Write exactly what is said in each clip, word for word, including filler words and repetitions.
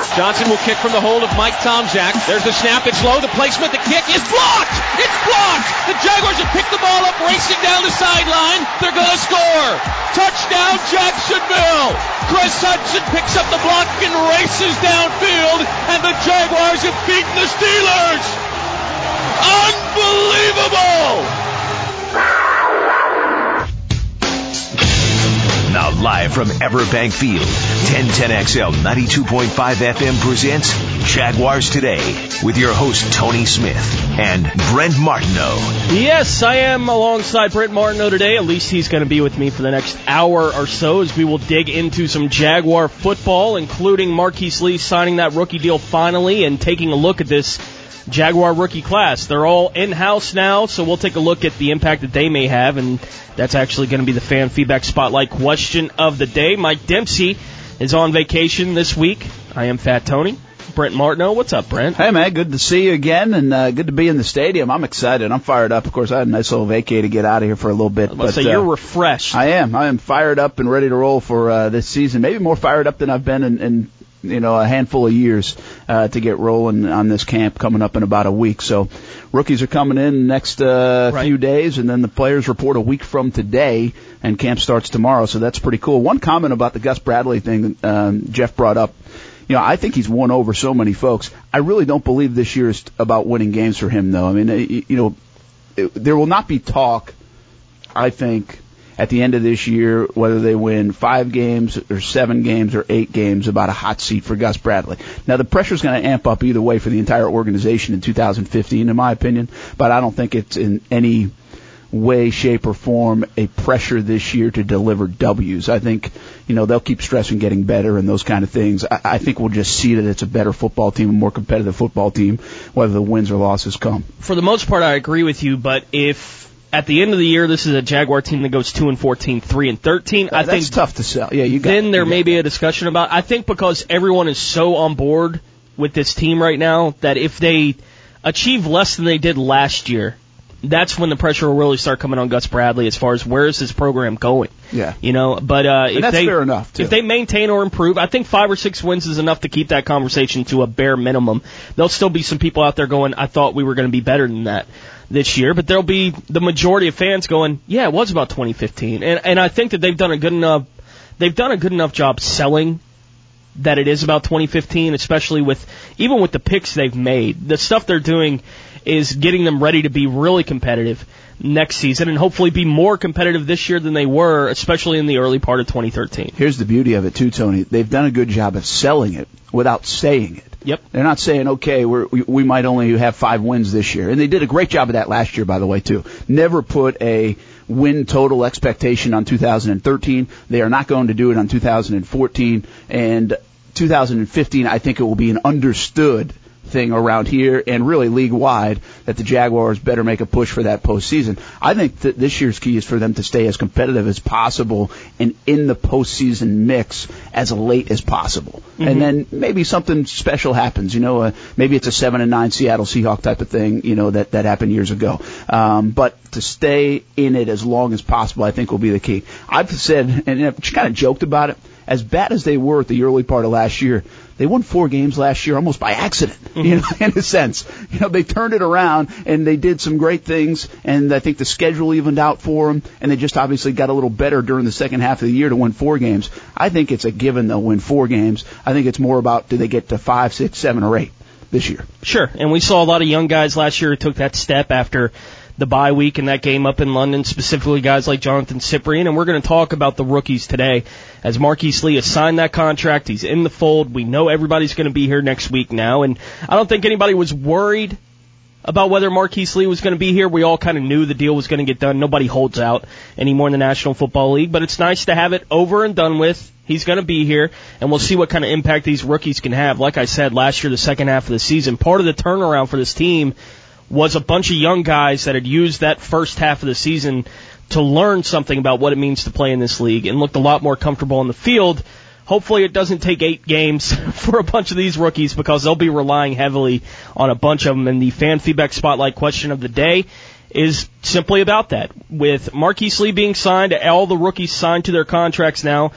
Johnson will kick from the hold of Mike Tomczak. There's the snap. It's low. The placement. The kick is blocked. It's blocked. The Jaguars have picked the ball up, racing down the sideline. They're going to score. Touchdown, Jacksonville. Chris Hudson picks up the block and races downfield, and the Jaguars have beaten the Steelers. Unbelievable! Now live from Everbank Field, ten ten X L ninety-two point five F M presents Jaguars Today with your host Tony Smith and Brent Martineau. Yes, I am alongside Brent Martineau today. At least he's going to be with me for the next hour or so as we will dig into some Jaguar football, including Marquise Lee signing that rookie deal finally and taking a look at this Jaguar rookie class. They're all in-house now, so we'll take a look at the impact that they may have, and that's actually going to be the fan feedback spotlight question of the day. Mike Dempsey is on vacation this week. I am Fat Tony. Brent Martineau, what's up, Brent? Hey, man, good to see you again, and uh, good to be in the stadium. I'm excited. I'm fired up. Of course, I had a nice little vacay to get out of here for a little bit. I was but say, uh, you're refreshed. I am. I am fired up and ready to roll for uh, this season. Maybe more fired up than I've been in, in you know, a handful of years uh, to get rolling on this camp coming up in about a week. So rookies are coming in the next uh, right. few days, and then the players report a week from today, and camp starts tomorrow. So that's pretty cool. One comment about the Gus Bradley thing that um, Jeff brought up. You know, I think he's won over so many folks. I really don't believe this year is about winning games for him, though. I mean, you know, it, there will not be talk, I think, at the end of this year, whether they win five games or seven games or eight games, about a hot seat for Gus Bradley. Now, the pressure's going to amp up either way for the entire organization in two thousand fifteen, in my opinion, but I don't think it's in any way, shape, or form a pressure this year to deliver W's. I think, you know, they'll keep stressing getting better and those kind of things. I, I think we'll just see that it's a better football team, a more competitive football team, whether the wins or losses come. For the most part, I agree with you, but if at the end of the year, this is a Jaguar team that goes two and fourteen, three and thirteen. Uh, I that's think tough to sell. Yeah, you got then it. there you may be it. a discussion about. I think because everyone is so on board with this team right now that if they achieve less than they did last year, that's when the pressure will really start coming on Gus Bradley as far as where is this program going. Yeah, you know. But uh, and if that's they fair enough too. If they maintain or improve, I think five or six wins is enough to keep that conversation to a bare minimum. There'll still be some people out there going, "I thought we were going to be better than that this year," but there'll be the majority of fans going, "Yeah, it was about twenty fifteen," and and I think that they've done a good enough they've done a good enough job selling that it is about twenty fifteen, especially with even with the picks they've made. The stuff they're doing is getting them ready to be really competitive next season and hopefully be more competitive this year than they were, especially in the early part of twenty thirteen. Here's the beauty of it too, Tony. They've done a good job of selling it without saying it. Yep. They're not saying, okay, we're, we, we might only have five wins this year. And they did a great job of that last year, by the way, too. Never put a win total expectation on two thousand thirteen. They are not going to do it on two thousand fourteen. And two thousand fifteen, I think it will be an understood thing around here and really league-wide that the Jaguars better make a push for that postseason. I think that this year's key is for them to stay as competitive as possible and in the postseason mix as late as possible. Mm-hmm. And then maybe something special happens. You know, uh, maybe it's a seven and nine Seattle Seahawks type of thing, you know, that, that happened years ago. Um, but to stay in it as long as possible, I think will be the key. I've said, and I've kind of joked about it, as bad as they were at the early part of last year, they won four games last year almost by accident, mm-hmm. you know, in a sense. You know, they turned it around and they did some great things, and I think the schedule evened out for them, and they just obviously got a little better during the second half of the year to win four games. I think it's a given they'll win four games. I think it's more about do they get to five, six, seven, or eight this year. Sure, and we saw a lot of young guys last year who took that step after the bye week and that game up in London, specifically guys like Jonathan Cyprien, and we're going to talk about the rookies today as Marquise Lee has signed that contract. He's in the fold. We know everybody's going to be here next week now, and I don't think anybody was worried about whether Marquise Lee was going to be here. We all kind of knew the deal was going to get done. Nobody holds out anymore in the National Football League, but it's nice to have it over and done with. He's going to be here, and we'll see what kind of impact these rookies can have. Like I said, last year, the second half of the season, part of the turnaround for this team was a bunch of young guys that had used that first half of the season to learn something about what it means to play in this league and looked a lot more comfortable on the field. Hopefully it doesn't take eight games for a bunch of these rookies because they'll be relying heavily on a bunch of them. And the fan feedback spotlight question of the day is simply about that. With Marquise Lee being signed, all the rookies signed to their contracts now,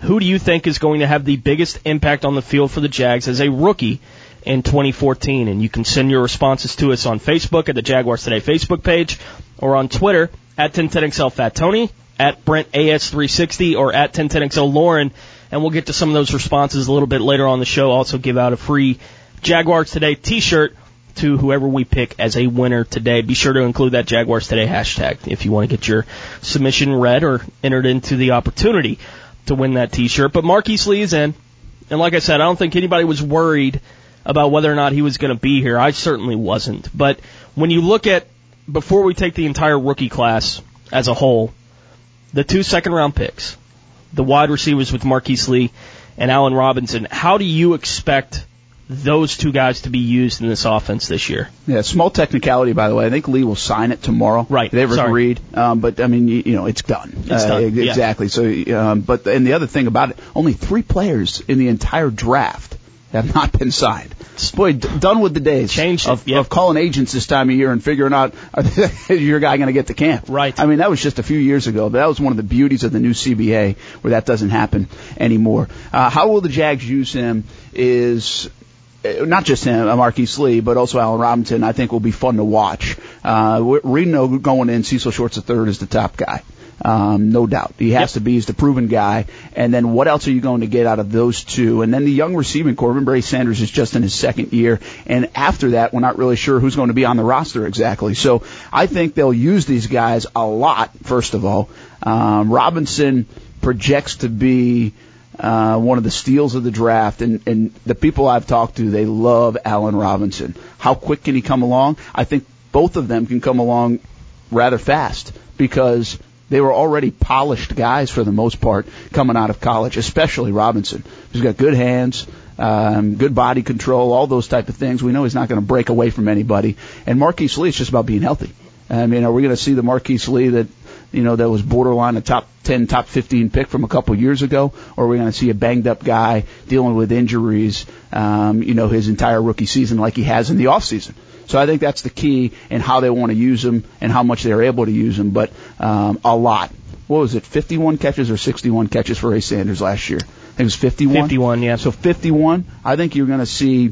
who do you think is going to have the biggest impact on the field for the Jags as a rookie in twenty fourteen? And you can send your responses to us on Facebook at the Jaguars Today Facebook page, or on Twitter at ten ten X L Fat Tony, at Brent A S three sixty, or at ten ten X L Lauren. And we'll get to some of those responses a little bit later on the show. Also give out a free Jaguars Today t-shirt to whoever we pick as a winner today. Be sure to include that Jaguars Today hashtag if you want to get your submission read or entered into the opportunity to win that t-shirt. But Marquise Lee is in. And like I said, I don't think anybody was worried about whether or not he was going to be here. I certainly wasn't. But when you look at, before we take the entire rookie class as a whole, the two second-round picks, the wide receivers with Marquise Lee and Allen Robinson, how do you expect those two guys to be used in this offense this year? Yeah, small technicality, by the way. I think Lee will sign it tomorrow. Right. They've Sorry. agreed. Um, but, I mean, you, you know, it's done. It's uh, done. Exactly. Yeah. So, um, but, and the other thing about it, only three players in the entire draft have not been signed. Boy, d- done with the days Changed of, yep. of calling agents this time of year and figuring out, is your guy going to get to camp? Right. I mean, that was just a few years ago, but that was one of the beauties of the new C B A, where that doesn't happen anymore. Uh, how will the Jags use him is, not just him, Marquise Lee, but also Allen Robinson, I think will be fun to watch. Uh, Reno going in, Cecil Shorts the third is the top guy. Um, no doubt. He has yep. to be. He's the proven guy. And then what else are you going to get out of those two? And then the young receiving core. Remember, Barry Sanders is just in his second year. And after that, we're not really sure who's going to be on the roster exactly. So I think they'll use these guys a lot, first of all. Um, Robinson projects to be uh, one of the steals of the draft. And, and the people I've talked to, they love Allen Robinson. How quick can he come along? I think both of them can come along rather fast, because they were already polished guys for the most part coming out of college, especially Robinson. He's got good hands, um, good body control, all those type of things. We know he's not going to break away from anybody. And Marquise Lee, it's just about being healthy. I mean, are we going to see the Marquise Lee that, you know, that was borderline a top ten, top fifteen pick from a couple years ago? Or are we going to see a banged up guy dealing with injuries, um, you know, his entire rookie season like he has in the off season? So I think that's the key in how they want to use him and how much they're able to use him. But um, a lot. What was it, fifty-one catches or sixty-one catches for Ray Sanders last year? I think it was fifty-one. fifty-one, yeah. So fifty-one. I think you're going to see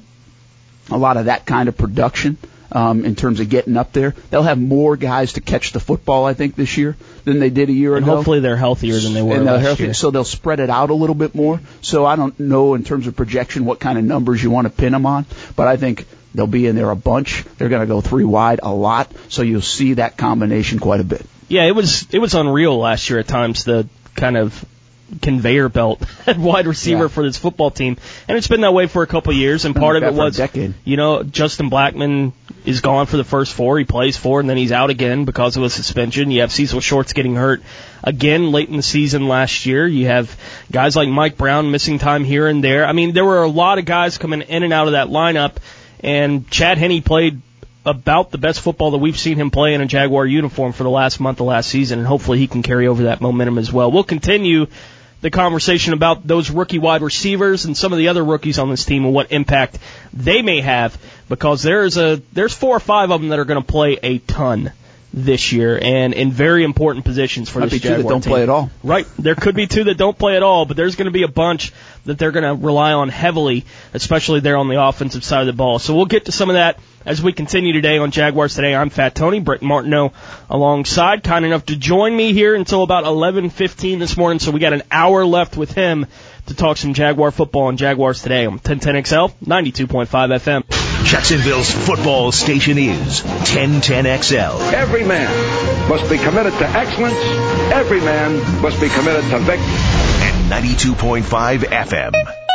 a lot of that kind of production um, in terms of getting up there. They'll have more guys to catch the football, I think, this year than they did a year and ago. Hopefully they're healthier than they were and last healthy, year. So they'll spread it out a little bit more. So I don't know in terms of projection what kind of numbers you want to pin them on, but I think they'll be in there a bunch. They're going to go three wide a lot, so you'll see that combination quite a bit. Yeah, it was it was unreal last year at times, the kind of conveyor belt at wide receiver yeah. for this football team. And it's been that way for a couple of years, and part of it was, you know, Justin Blackman is gone for the first four. He plays four, and then he's out again because of a suspension. You have Cecil Shorts getting hurt again late in the season last year. You have guys like Mike Brown missing time here and there. I mean, there were a lot of guys coming in and out of that lineup, and Chad Henne played about the best football that we've seen him play in a Jaguar uniform for the last month of last season, and hopefully he can carry over that momentum as well. We'll continue the conversation about those rookie wide receivers and some of the other rookies on this team and what impact they may have, because there's a there's four or five of them that are going to play a ton this year, and in very important positions for Might this be Jaguar two that don't team. play at all. Right. There could be two that don't play at all, but there's going to be a bunch that they're going to rely on heavily, especially there on the offensive side of the ball. So we'll get to some of that as we continue today on Jaguars Today. I'm Fat Tony, Brett Martineau alongside, kind enough to join me here until about eleven fifteen this morning, so we got an hour left with him to talk some Jaguar football on Jaguars Today on ten ten X L, ninety-two point five F M. Jacksonville's football station is ten ten X L. Every man must be committed to excellence. Every man must be committed to victory. And ninety-two point five F M.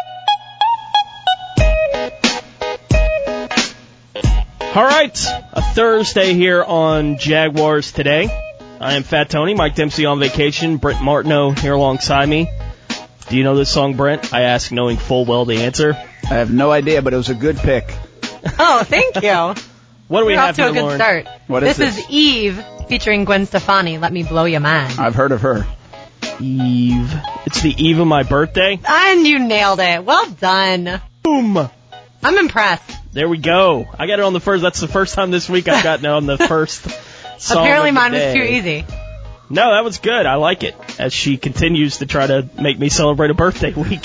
All right, a Thursday here on Jaguars Today. I am Fat Tony, Mike Dempsey on vacation, Brent Martineau here alongside me. Do you know this song, Brent? I ask knowing full well the answer. I have no idea, but it was a good pick. Oh, thank you. What do we You're have off to here, a good Lauren? start. What is this? this? is Eve featuring Gwen Stefani. Let me blow your mind. I've heard of her. Eve. It's the eve of my birthday. And you nailed it. Well done. Boom. I'm impressed. There we go. I got it on the first. That's the first time this week I've gotten it on the first song. Apparently of the mine day. was too easy. No, that was good. I like it. As she continues to try to make me celebrate a birthday week.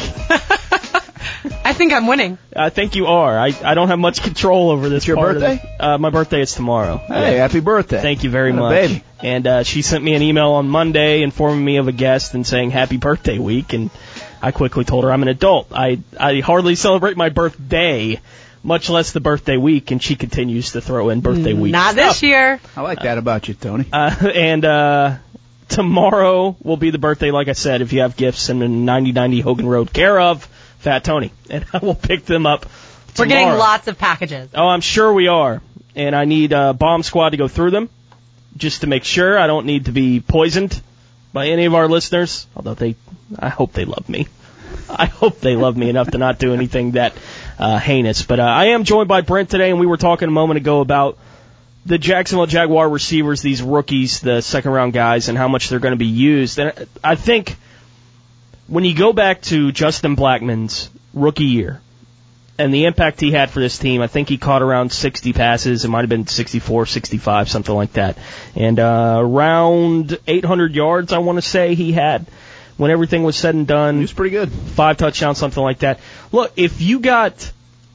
I think I'm winning. I think you are. I, I don't have much control over this. It's your part birthday? Of the, uh, my birthday is tomorrow. Hey, yeah. Happy birthday. Thank you very what much. A baby. And uh, she sent me an email on Monday informing me of a guest and saying happy birthday week. And I quickly told her I'm an adult. I, I hardly celebrate my birthday, much less the birthday week. And she continues to throw in birthday week Not stuff. this year. I like that about you, Tony. Uh, and uh, tomorrow will be the birthday, like I said. If you have gifts, send them to ninety ninety Hogan Road, care of Fat Tony. And I will pick them up tomorrow. We're getting lots of packages. Oh, I'm sure we are. And I need uh, Bomb Squad to go through them just to make sure I don't need to be poisoned by any of our listeners. Although they, I hope they love me. I hope they love me enough to not do anything that uh, heinous. But uh, I am joined by Brent today, and we were talking a moment ago about the Jacksonville Jaguar receivers, these rookies, the second-round guys, and how much they're going to be used. And I think when you go back to Justin Blackmon's rookie year and the impact he had for this team, I think he caught around sixty passes. It might have been sixty-four, sixty-five, something like that. And uh, around eight hundred yards, I want to say, he had when everything was said and done. He was pretty good. Five touchdowns, something like that. Look, if you got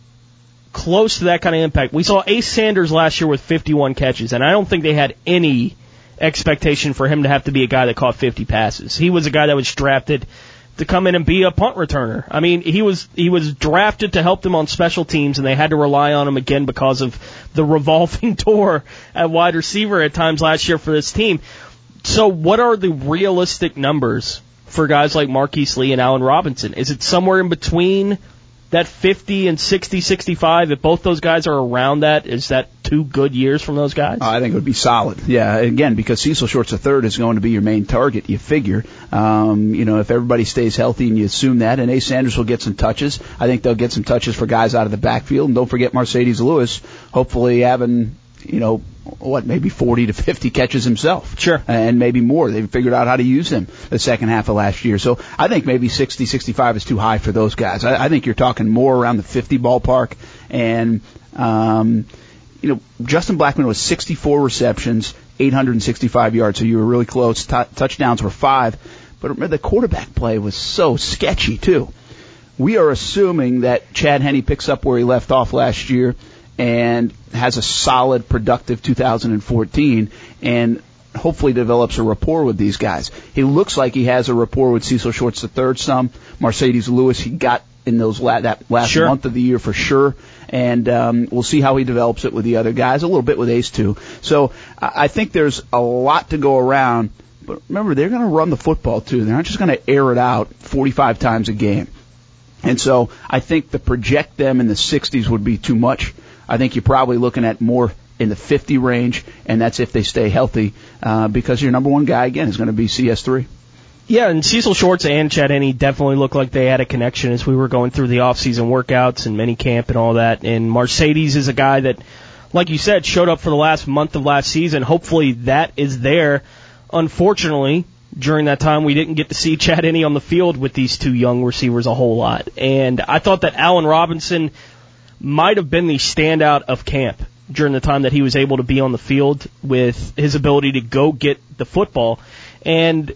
close to that kind of impact, we saw Ace Sanders last year with fifty-one catches, and I don't think they had any expectation for him to have to be a guy that caught fifty passes. He was a guy that was drafted to come in and be a punt returner. I mean, he was he was drafted to help them on special teams, and they had to rely on him again because of the revolving door at wide receiver at times last year for this team. So what are the realistic numbers for guys like Marquise Lee and Allen Robinson? Is it somewhere in between that fifty and sixty, sixty-five? If both those guys are around that, is that two good years from those guys? I think it would be solid. Yeah, again, because Cecil Shorts the third is going to be your main target, you figure. Um, you know, if everybody stays healthy and you assume that, and Ace Sanders will get some touches. I think they'll get some touches for guys out of the backfield. And don't forget Mercedes Lewis, hopefully having, you know, what, maybe forty to fifty catches himself. Sure. And maybe more. They've figured out how to use him the second half of last year. So I think maybe sixty, sixty-five is too high for those guys. I, I think you're talking more around the fifty ballpark. And, um, you know, Justin Blackmon was sixty-four receptions, eight hundred sixty-five yards, so you were really close. T- touchdowns were five. But remember, the quarterback play was so sketchy, too. We are assuming that Chad Henne picks up where he left off last year and has a solid, productive two thousand fourteen, and hopefully develops a rapport with these guys. He looks like he has a rapport with Cecil Shorts the third some. Mercedes Lewis, he got in those la- that last sure. month of the year for sure, and um, we'll see how he develops it with the other guys, a little bit with Ace too. So I think there's a lot to go around, but remember, they're going to run the football too. They're not just going to air it out forty-five times a game. And so I think to project them in the sixties would be too much. I think you're probably looking at more in the fifty range, and that's if they stay healthy, uh, because your number one guy, again, is going to be C S three. Yeah, and Cecil Shorts and Chad Henne definitely looked like they had a connection as we were going through the off-season workouts and mini camp and all that. And Mercedes is a guy that, like you said, showed up for the last month of last season. Hopefully that is there. Unfortunately, during that time, we didn't get to see Chad Henne on the field with these two young receivers a whole lot. And I thought that Allen Robinson might have been the standout of camp during the time that he was able to be on the field with his ability to go get the football. And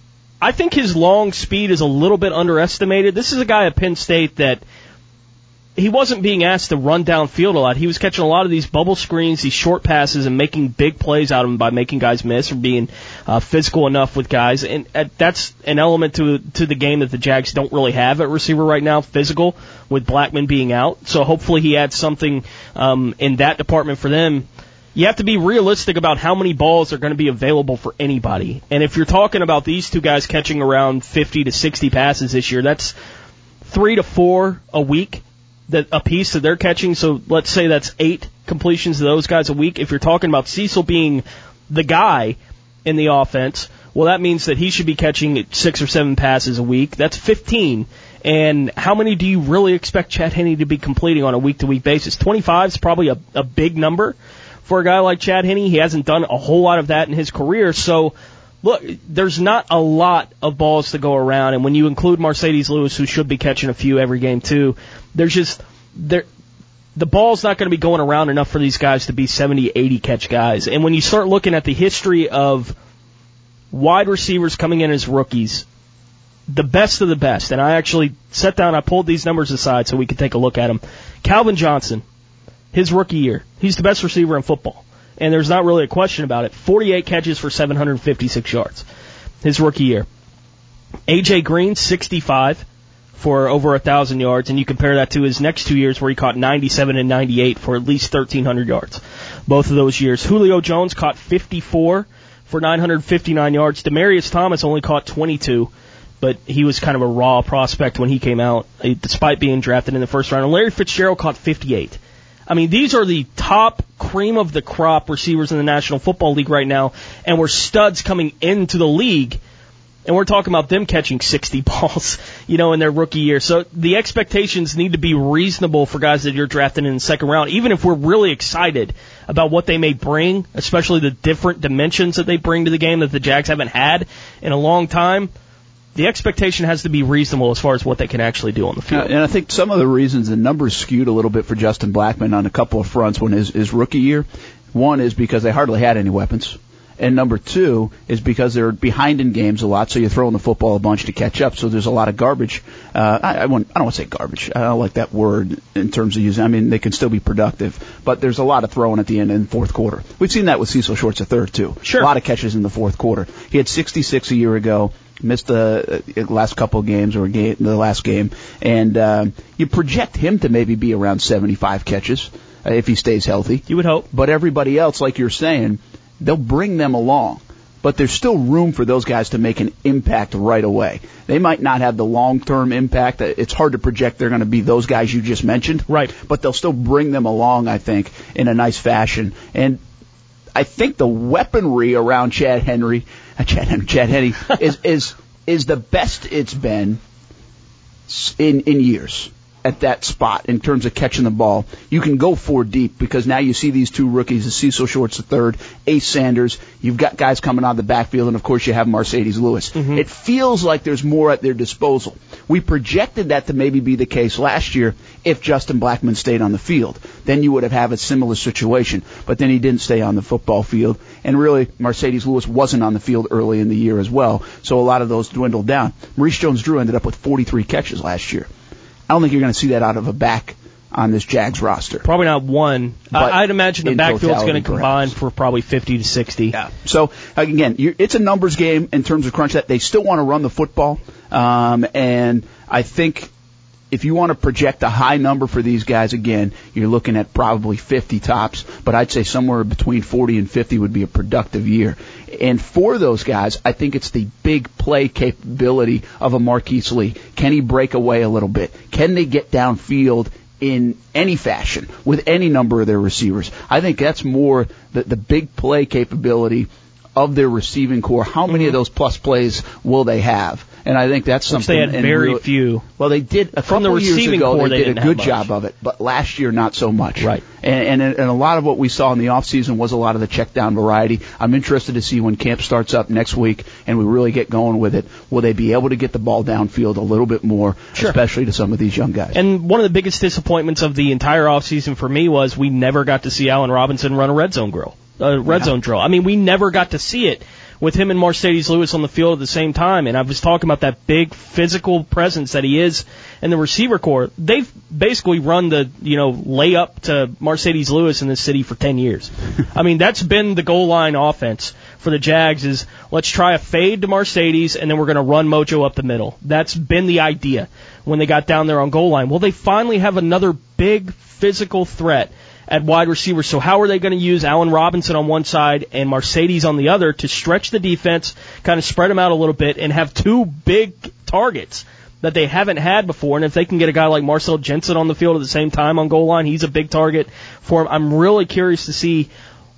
I think his long speed is a little bit underestimated. This is a guy at Penn State that he wasn't being asked to run downfield a lot. He was catching a lot of these bubble screens, these short passes, and making big plays out of them by making guys miss or being uh, physical enough with guys. And uh, that's an element to to the game that the Jags don't really have at receiver right now, physical, with Blackmon being out. So hopefully he adds something um, in that department for them. You have to be realistic about how many balls are going to be available for anybody. And if you're talking about these two guys catching around fifty to sixty passes this year, that's three to four a week. That a piece that they're catching, so let's say that's eight completions of those guys a week. If you're talking about Cecil being the guy in the offense, well, that means that he should be catching six or seven passes a week. That's fifteen. And how many do you really expect Chad Henne to be completing on a week-to-week basis? twenty-five is probably a, a big number for a guy like Chad Henne. He hasn't done a whole lot of that in his career, so look, there's not a lot of balls to go around, and when you include Mercedes Lewis, who should be catching a few every game too, there's just there the ball's not going to be going around enough for these guys to be seventy, eighty catch guys. And when you start looking at the history of wide receivers coming in as rookies, the best of the best, and I actually sat down, I pulled these numbers aside so we could take a look at them. Calvin Johnson, his rookie year, he's the best receiver in football, and there's not really a question about it. forty-eight catches for seven hundred fifty-six yards, his rookie year. A J Green, sixty-five for over one thousand yards, and you compare that to his next two years where he caught ninety-seven and ninety-eight for at least thirteen hundred yards. Both of those years. Julio Jones caught fifty-four for nine hundred fifty-nine yards. Demaryius Thomas only caught twenty-two, but he was kind of a raw prospect when he came out, despite being drafted in the first round. And Larry Fitzgerald caught fifty-eight. I mean, these are the top cream of the crop receivers in the National Football League right now, and we're studs coming into the league, and we're talking about them catching sixty balls, you know, in their rookie year. So the expectations need to be reasonable for guys that you're drafting in the second round, even if we're really excited about what they may bring, especially the different dimensions that they bring to the game that the Jags haven't had in a long time. The expectation has to be reasonable as far as what they can actually do on the field. Uh, and I think some of the reasons the numbers skewed a little bit for Justin Blackmon on a couple of fronts when his, his rookie year, one is because they hardly had any weapons. And number two is because they're behind in games a lot, so you're throwing the football a bunch to catch up. So there's a lot of garbage. Uh, I, I, wouldn't, I don't want to say garbage. I don't like that word in terms of using. I mean, they can still be productive, but there's a lot of throwing at the end in the fourth quarter. We've seen that with Cecil Shorts a third too. Sure. A lot of catches in the fourth quarter. He had sixty-six a year ago. Missed the uh, last couple of games or game, the last game, and uh, you project him to maybe be around seventy-five catches uh, if he stays healthy. You would hope. But everybody else, like you're saying, they'll bring them along. But there's still room for those guys to make an impact right away. They might not have the long-term impact. It's hard to project they're going to be those guys you just mentioned. Right. But they'll still bring them along, I think, in a nice fashion. And I think the weaponry around Chad Henry, uh, Chad Henry, Chad Henne is is is the best it's been in in years at that spot in terms of catching the ball. You can go four deep because now you see these two rookies, Cecil Shorts the third, Ace Sanders. You've got guys coming out of the backfield, and of course you have Mercedes Lewis. Mm-hmm. It feels like there's more at their disposal. We projected that to maybe be the case last year if Justin Blackmon stayed on the field. Then you would have had a similar situation. But then he didn't stay on the football field. And really, Mercedes Lewis wasn't on the field early in the year as well. So a lot of those dwindled down. Maurice Jones-Drew ended up with forty-three catches last year. I don't think you're going to see that out of a back on this Jags roster. Probably not one. I, I'd imagine the backfield's going to combine perhaps. for probably fifty to sixty. Yeah. So, again, you're, it's a numbers game in terms of crunch that. They still want to run the football. Um, and I think if you want to project a high number for these guys, again, you're looking at probably fifty tops. But I'd say somewhere between forty and fifty would be a productive year. And for those guys, I think it's the big play capability of a Marquise Lee. Can he break away a little bit? Can they get downfield in any fashion with any number of their receivers? I think that's more the, the big play capability of their receiving core. How many mm-hmm. of those plus plays will they have? And I think that's Which something. They had very real, few. Well, they did a From couple the years receiving ago. core, They, they did a good job of it, but last year not so much. Right. And, and and a lot of what we saw in the offseason was a lot of the check down variety. I'm interested to see when camp starts up next week and we really get going with it. Will they be able to get the ball downfield a little bit more, sure. especially to some of these young guys? And one of the biggest disappointments of the entire offseason for me was we never got to see Allen Robinson run a red zone drill. Uh, red yeah. zone drill. I mean, we never got to see it with him and Mercedes Lewis on the field at the same time. And I was talking about that big physical presence that he is in the receiver core. They've basically run the, you know, layup to Mercedes Lewis in this city for ten years. I mean, that's been the goal line offense for the Jags is let's try a fade to Mercedes and then we're going to run Mojo up the middle. That's been the idea when they got down there on goal line. Well, they finally have another big physical threat at wide receiver. So how are they going to use Allen Robinson on one side and Mercedes on the other to stretch the defense, kind of spread them out a little bit, and have two big targets that they haven't had before? And if they can get a guy like Marcel Jensen on the field at the same time on goal line, he's a big target for him. I'm really curious to see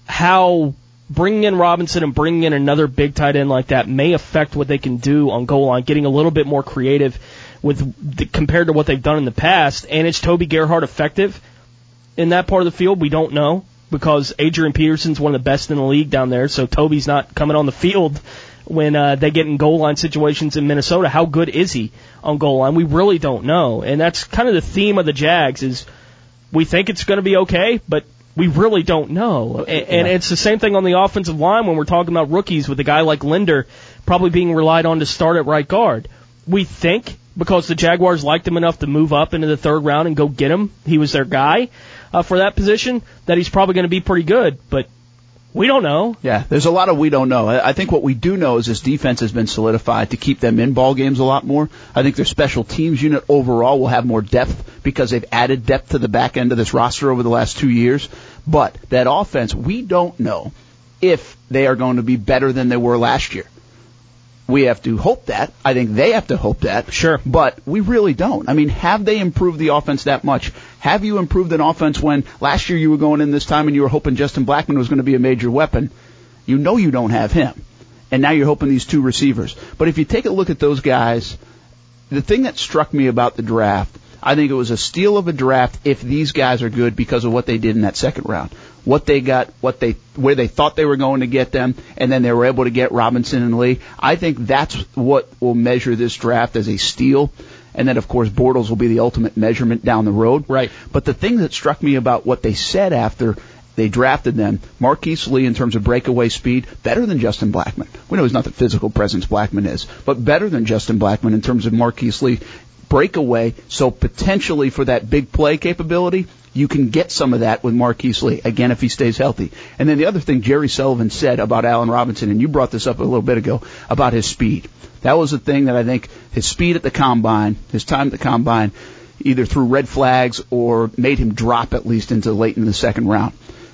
how bringing in Robinson and bringing in another big tight end like that may affect what they can do on goal line, getting a little bit more creative with the, compared to what they've done in the past. And is Toby Gerhart effective in that part of the field? We don't know because Adrian Peterson's one of the best in the league down there, so Toby's not coming on the field when uh, they get in goal line situations in Minnesota. How good is he on goal line? We really don't know, and that's kind of the theme of the Jags is we think it's going to be okay, but we really don't know. And, and yeah. it's the same thing on the offensive line when we're talking about rookies with a guy like Linder probably being relied on to start at right guard. We think, because the Jaguars liked him enough to move up into the third round and go get him, he was their guy uh, for that position, that he's probably going to be pretty good. But we don't know. Yeah, there's a lot of we don't know. I think what we do know is this defense has been solidified to keep them in ball games a lot more. I think their special teams unit overall will have more depth because they've added depth to the back end of this roster over the last two years. But that offense, we don't know if they are going to be better than they were last year. We have to hope that. I think they have to hope that. Sure. But we really don't. I mean, have they improved the offense that much? Have you improved an offense when last year you were going in this time and you were hoping Justin Blackmon was going to be a major weapon? You know you don't have him. And now you're hoping these two receivers. But if you take a look at those guys, the thing that struck me about the draft, I think it was a steal of a draft if these guys are good because of what they did in that second round. What they got, what they, where they thought they were going to get them, and then they were able to get Robinson and Lee. I think that's what will measure this draft as a steal. And then, of course, Bortles will be the ultimate measurement down the road. Right. But the thing that struck me about what they said after they drafted them, Marquise Lee in terms of breakaway speed, better than Justin Blackmon. We know he's not the physical presence Blackmon is, but better than Justin Blackmon in terms of Marquise Lee. Breakaway, so potentially for that big play capability, you can get some of that with Marquise Lee, again, if he stays healthy. And then the other thing Jerry Sullivan said about Allen Robinson, and you brought this up a little bit ago, about his speed. That was the thing that I think his speed at the combine, his time at the combine, either threw red flags or made him drop at least into late in the second round.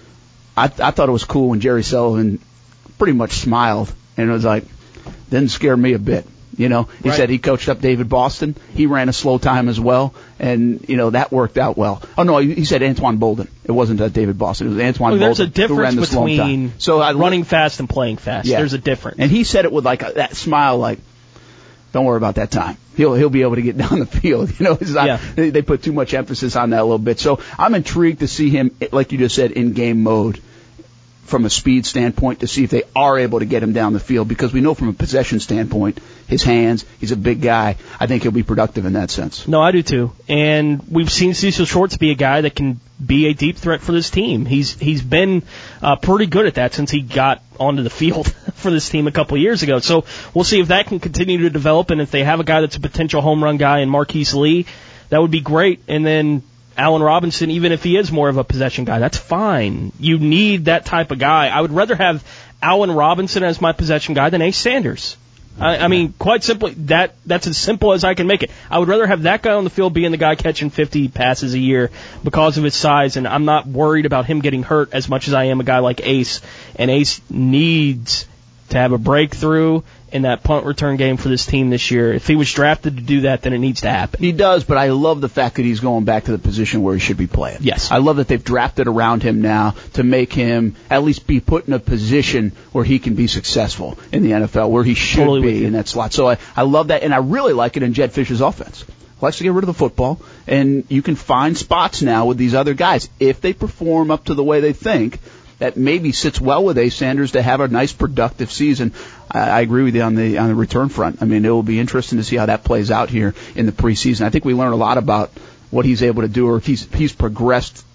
I, I thought it was cool when Jerry Sullivan pretty much smiled, and it was like, didn't scare me a bit. You know, he right. said he coached up David Boston. He ran a slow time as well, and, you know, that worked out well. Oh, no, he said Antoine Bolden. It wasn't uh, David Boston. It was Antoine well, Bolden. There's a difference between so I, running fast and playing fast. Yeah. There's a difference. And he said it with, like, a, that smile, like, don't worry about that time. He'll he'll be able to get down the field. You know, it's not, yeah. they, they put too much emphasis on that a little bit. So I'm intrigued to see him, like you just said, in game mode, from a speed standpoint, to see if they are able to get him down the field, because we know from a possession standpoint, his hands, he's a big guy. I think he'll be productive in that sense. No, I do too. And we've seen Cecil Shorts be a guy that can be a deep threat for this team. He's he's been uh, pretty good at that since he got onto the field for this team a couple of years ago. So we'll see if that can continue to develop, and if they have a guy that's a potential home run guy in Marquise Lee, that would be great. And then Allen Robinson, even if he is more of a possession guy, that's fine. You need that type of guy. I would rather have Allen Robinson as my possession guy than Ace Sanders. I, I mean, quite simply, that that's as simple as I can make it. I would rather have that guy on the field being the guy catching fifty passes a year because of his size, and I'm not worried about him getting hurt as much as I am a guy like Ace. And Ace needs to have a breakthrough in that punt return game for this team this year. If he was drafted to do that, then it needs to happen. He does, but I love the fact that he's going back to the position where he should be playing. Yes. I love that they've drafted around him now to make him at least be put in a position where he can be successful in the N F L, where he should Totally be in that slot. So I, I love that, and I really like it in Jed Fisher's offense. Likes to get rid of the football, and you can find spots now with these other guys. If they perform up to the way they think, that maybe sits well with Ace Sanders to have a nice productive season. I, I agree with you on the on the return front. I mean, it will be interesting to see how that plays out here in the preseason. I think we learn a lot about what he's able to do, or if he's he's progressed,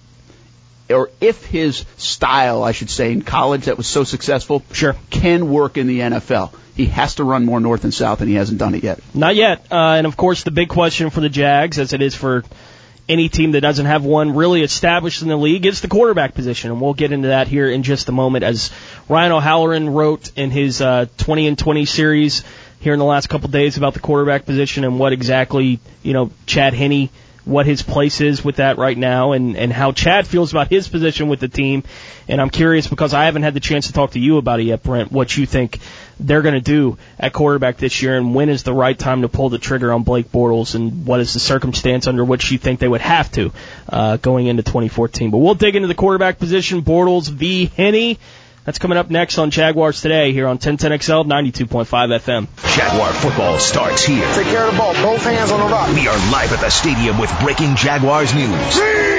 or if his style, I should say, in college that was so successful, sure, can work in the N F L. He has to run more north and south, and he hasn't done it yet. Not yet. Uh, and, of course, the big question for the Jags, as it is for any team that doesn't have one really established in the league, is the quarterback position. And we'll get into that here in just a moment, as Ryan O'Halloran wrote in his uh, twenty and twenty series here in the last couple of days about the quarterback position and what exactly, you know, Chad Henne, what his place is with that right now, and, and how Chad feels about his position with the team. And I'm curious, because I haven't had the chance to talk to you about it yet, Brent, what you think they're going to do at quarterback this year, and when is the right time to pull the trigger on Blake Bortles, and what is the circumstance under which you think they would have to uh, going into twenty fourteen. But we'll dig into the quarterback position, Bortles v. Henne. That's coming up next on Jaguars Today here on ten ten X L ninety-two point five F M. Jaguar football starts here. Take care of the ball. Both hands on the rock. We are live at the stadium with breaking Jaguars news.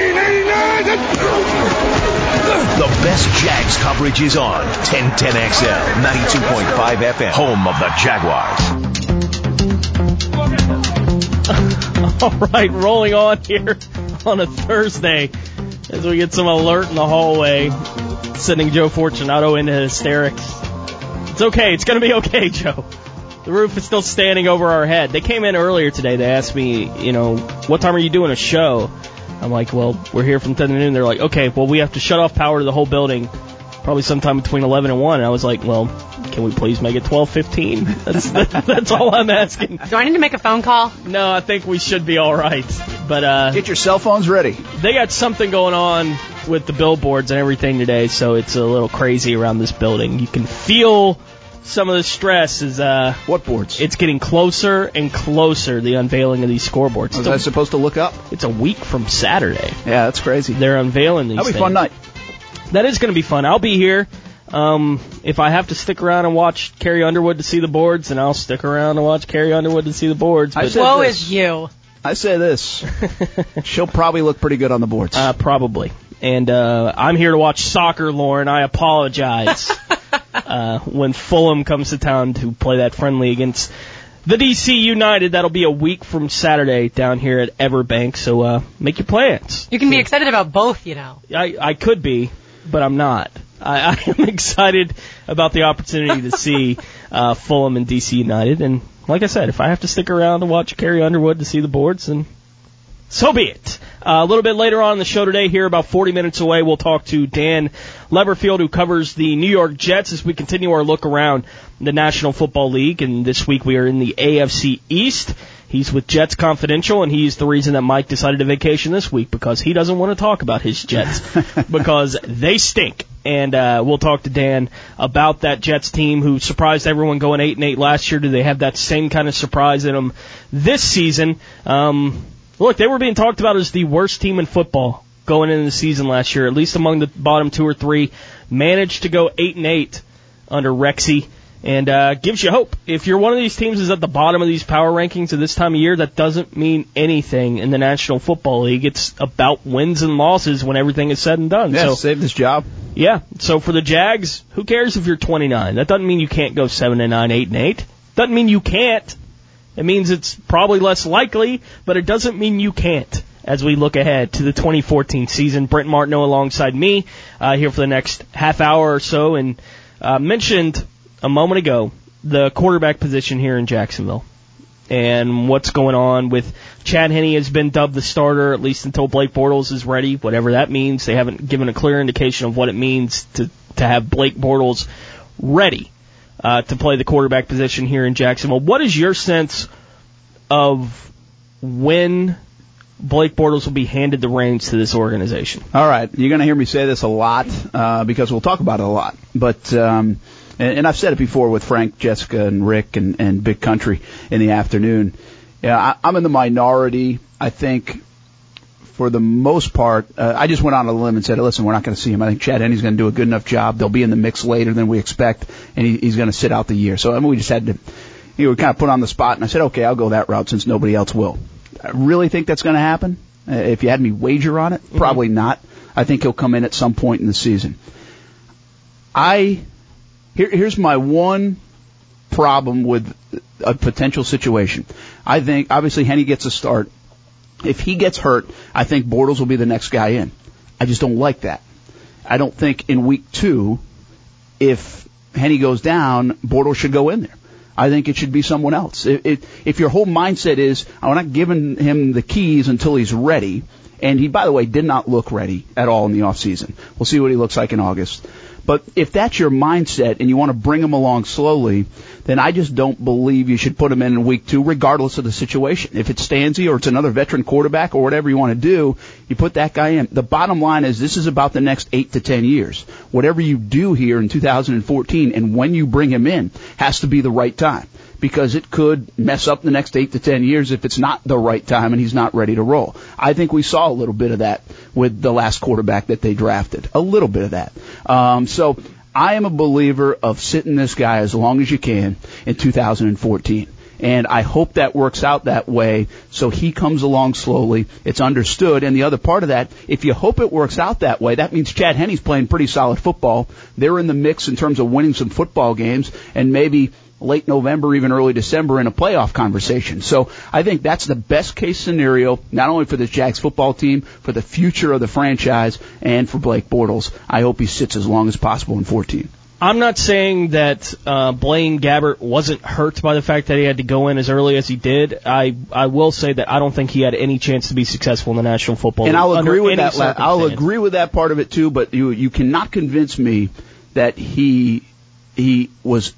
The best Jags coverage is on ten ten X L ninety-two point five F M, home of the Jaguars. All right, rolling on here on a Thursday. as we get some alert in the hallway, sending Joe Fortunato into hysterics. It's okay. It's going to be okay, Joe. The roof is still standing over our head. They came in earlier today. They asked me, you know, what time are you doing a show? I'm like, well, we're here from ten to noon. They're like, okay, well, we have to shut off power to the whole building probably sometime between eleven and one. And I was like, well, can we please make it twelve fifteen? That's, that's all I'm asking. Do I need to make a phone call? No, I think we should be all right. But uh, get your cell phones ready. They got something going on with the billboards and everything today, so it's a little crazy around this building. You can feel some of the stress is uh what boards? It's getting closer and closer, the unveiling of these scoreboards. Was I supposed to look up? It's a week from Saturday. Yeah, that's crazy. They're unveiling these That'll be things. a fun night. That is going to be fun. I'll be here. Um, if I have to stick around and watch Carrie Underwood to see the boards, then I'll stick around and watch Carrie Underwood to see the boards. But woe is you. I say this. She'll probably look pretty good on the boards. Uh, probably. And uh, I'm here to watch soccer, Lauren. I apologize. Uh, when Fulham comes to town to play that friendly against the D C United. That'll be a week from Saturday down here at Everbank, so uh, make your plans. You can be excited about both, you know. I, I could be, but I'm not. I, I am excited about the opportunity to see uh, Fulham and D C United, and like I said, if I have to stick around to watch Carrie Underwood to see the boards, then so be it. Uh, a little bit later on in the show today, here about forty minutes away, we'll talk to Dan Leverfield, who covers the New York Jets, as we continue our look around the National Football League. And this week we are in the A F C East. He's with Jets Confidential, and he's the reason that Mike decided to vacation this week, because he doesn't want to talk about his Jets because they stink. And uh, we'll talk to Dan about that Jets team who surprised everyone going eight and eight last year. Do they have that same kind of surprise in them this season? Um... Look, they were being talked about as the worst team in football going into the season last year, at least among the bottom two or three. Managed to go eight and eight under Rexy, and uh, gives you hope. If you're one of these teams that's at the bottom of these power rankings at this time of year, that doesn't mean anything in the National Football League. It's about wins and losses when everything is said and done. Yeah, so, save this job. Yeah. So for the Jags, who cares if you're twenty-nine? That doesn't mean you can't go seven and nine, eight and eight. Doesn't mean you can't. It means it's probably less likely, but it doesn't mean you can't as we look ahead to the twenty fourteen season. Brent Martineau alongside me uh, here for the next half hour or so. And uh, mentioned a moment ago the quarterback position here in Jacksonville and what's going on with Chad Henne has been dubbed the starter, at least until Blake Bortles is ready, whatever that means. They haven't given a clear indication of what it means to, to have Blake Bortles ready. Uh, to play the quarterback position here in Jacksonville. What is your sense of when Blake Bortles will be handed the reins to this organization? All right. You're going to hear me say this a lot uh, because we'll talk about it a lot. But um, and, and I've said it before with Frank, Jessica, and Rick and, and Big Country in the afternoon. Yeah, I, I'm in the minority. I think for the most part, uh, I just went on a limb and said, listen, we're not going to see him. I think Chad Henne's going to do a good enough job. They'll be in the mix later than we expect, and he, he's going to sit out the year. So I mean, we just had to, you know, kind of put on the spot, and I said, okay, I'll go that route since nobody else will. I really think that's going to happen. Uh, if you had me wager on it, probably mm-hmm. not. I think he'll come in at some point in the season. I here, here's my one problem with a potential situation. I think, obviously, Henne gets a start. If he gets hurt, I think Bortles will be the next guy in. I just don't like that. I don't think in week two, if Henne goes down, Bortles should go in there. I think it should be someone else. It, it, if your whole mindset is, I'm not giving him the keys until he's ready, and he, by the way, did not look ready at all in the offseason. We'll see what he looks like in August. But if that's your mindset and you want to bring him along slowly, then I just don't believe you should put him in in week two, regardless of the situation. If it's Stanzi or it's another veteran quarterback or whatever you want to do, you put that guy in. The bottom line is this is about the next eight to ten years. Whatever you do here in two thousand fourteen and when you bring him in has to be the right time, because it could mess up the next eight to ten years if it's not the right time and he's not ready to roll. I think we saw a little bit of that with the last quarterback that they drafted. A little bit of that. Um, so I am a believer of sitting this guy as long as you can in two thousand fourteen. And I hope that works out that way so he comes along slowly. It's understood. And the other part of that, if you hope it works out that way, that means Chad Henne's playing pretty solid football. They're in the mix in terms of winning some football games, and maybe late November, even early December in a playoff conversation. So I think that's the best case scenario, not only for this Jags football team, for the future of the franchise, and for Blake Bortles. I hope he sits as long as possible in fourteen. I'm not saying that uh, Blaine Gabbert wasn't hurt by the fact that he had to go in as early as he did. I I will say that I don't think he had any chance to be successful in the National Football League. And I'll agree with that. circumstance. I'll agree with that part of it too. But you you cannot convince me that he he was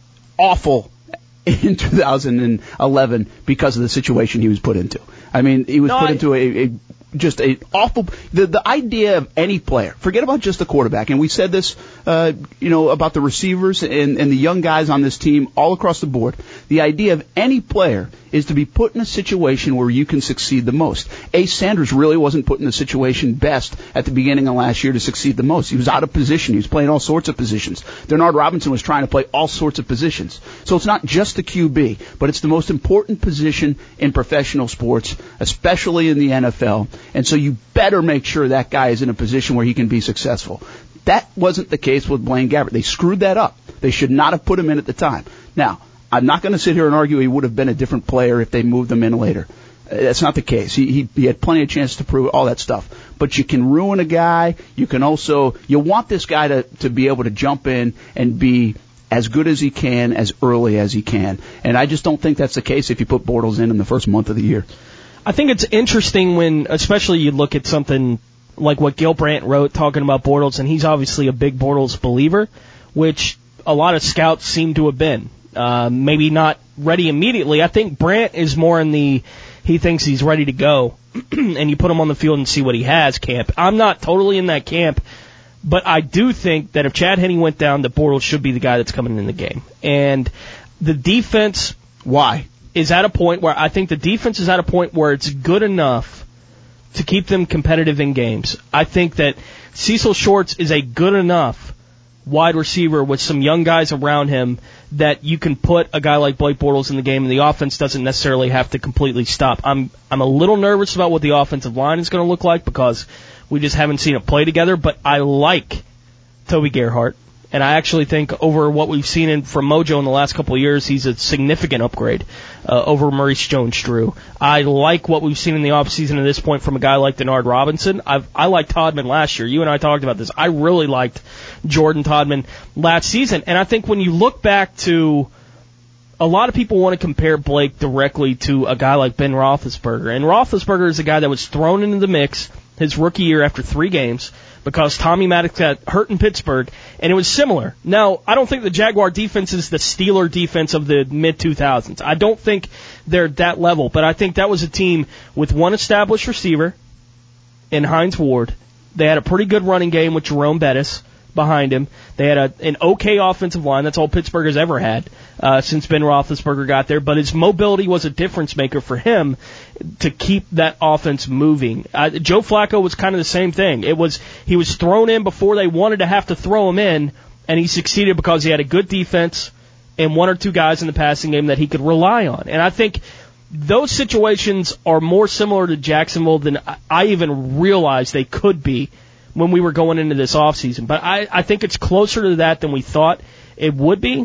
awful in two thousand eleven because of the situation he was put into. I mean, he was no, put I, into a, a just a awful. The the idea of any player, forget about just the quarterback, and we said this, uh, you know, about the receivers and and the young guys on this team all across the board. The idea of any player is to be put in a situation where you can succeed the most. Ace Sanders really wasn't put in the situation best at the beginning of last year to succeed the most. He was out of position. He was playing all sorts of positions. Denard Robinson was trying to play all sorts of positions. So it's not just the Q B, but it's the most important position in professional sports, especially in the N F L. And so you better make sure that guy is in a position where he can be successful. That wasn't the case with Blaine Gabbert. They screwed that up. They should not have put him in at the time. Now, I'm not going to sit here and argue he would have been a different player if they moved him in later. That's not the case. He, he, he had plenty of chances to prove all that stuff. But you can ruin a guy. You can also, you want this guy to, to be able to jump in and be as good as he can, as early as he can. And I just don't think that's the case if you put Bortles in in the first month of the year. I think it's interesting when, especially you look at something like what Gil Brandt wrote talking about Bortles, and he's obviously a big Bortles believer, which a lot of scouts seem to have been. Uh, maybe not ready immediately. I think Brandt is more in the, he thinks he's ready to go, and you put him on the field and see what he has camp. I'm not totally in that camp, but I do think that if Chad Henne went down, that Bortles should be the guy that's coming in the game. And the defense... Why? Is at a point where I think the defense is at a point where it's good enough to keep them competitive in games. I think that Cecil Shorts is a good enough wide receiver with some young guys around him that you can put a guy like Blake Bortles in the game and the offense doesn't necessarily have to completely stop. I'm I'm a little nervous about what the offensive line is going to look like because we just haven't seen it play together, but I like Toby Gerhart. And I actually think over what we've seen in, from Mojo in the last couple of years, he's a significant upgrade uh, over Maurice Jones-Drew. I like what we've seen in the offseason at this point from a guy like Denard Robinson. I've, I liked Todman last year. You and I talked about this. I really liked Jordan Todman last season. And I think when you look back to a lot of people want to compare Blake directly to a guy like Ben Roethlisberger. And Roethlisberger is a guy that was thrown into the mix his rookie year after three games because Tommy Maddox got hurt in Pittsburgh, and it was similar. Now, I don't think the Jaguar defense is the Steeler defense of the mid two thousands. I don't think they're that level, but I think that was a team with one established receiver in Hines Ward. They had a pretty good running game with Jerome Bettis behind him. They had a, an okay offensive line. That's all Pittsburgh has ever had uh, since Ben Roethlisberger got there. But his mobility was a difference maker for him to keep that offense moving. Uh, Joe Flacco was kind of the same thing. It was he was thrown in before they wanted to have to throw him in, and he succeeded because he had a good defense and one or two guys in the passing game that he could rely on. And I think those situations are more similar to Jacksonville than I even realized they could be when we were going into this offseason. But I, I think it's closer to that than we thought it would be.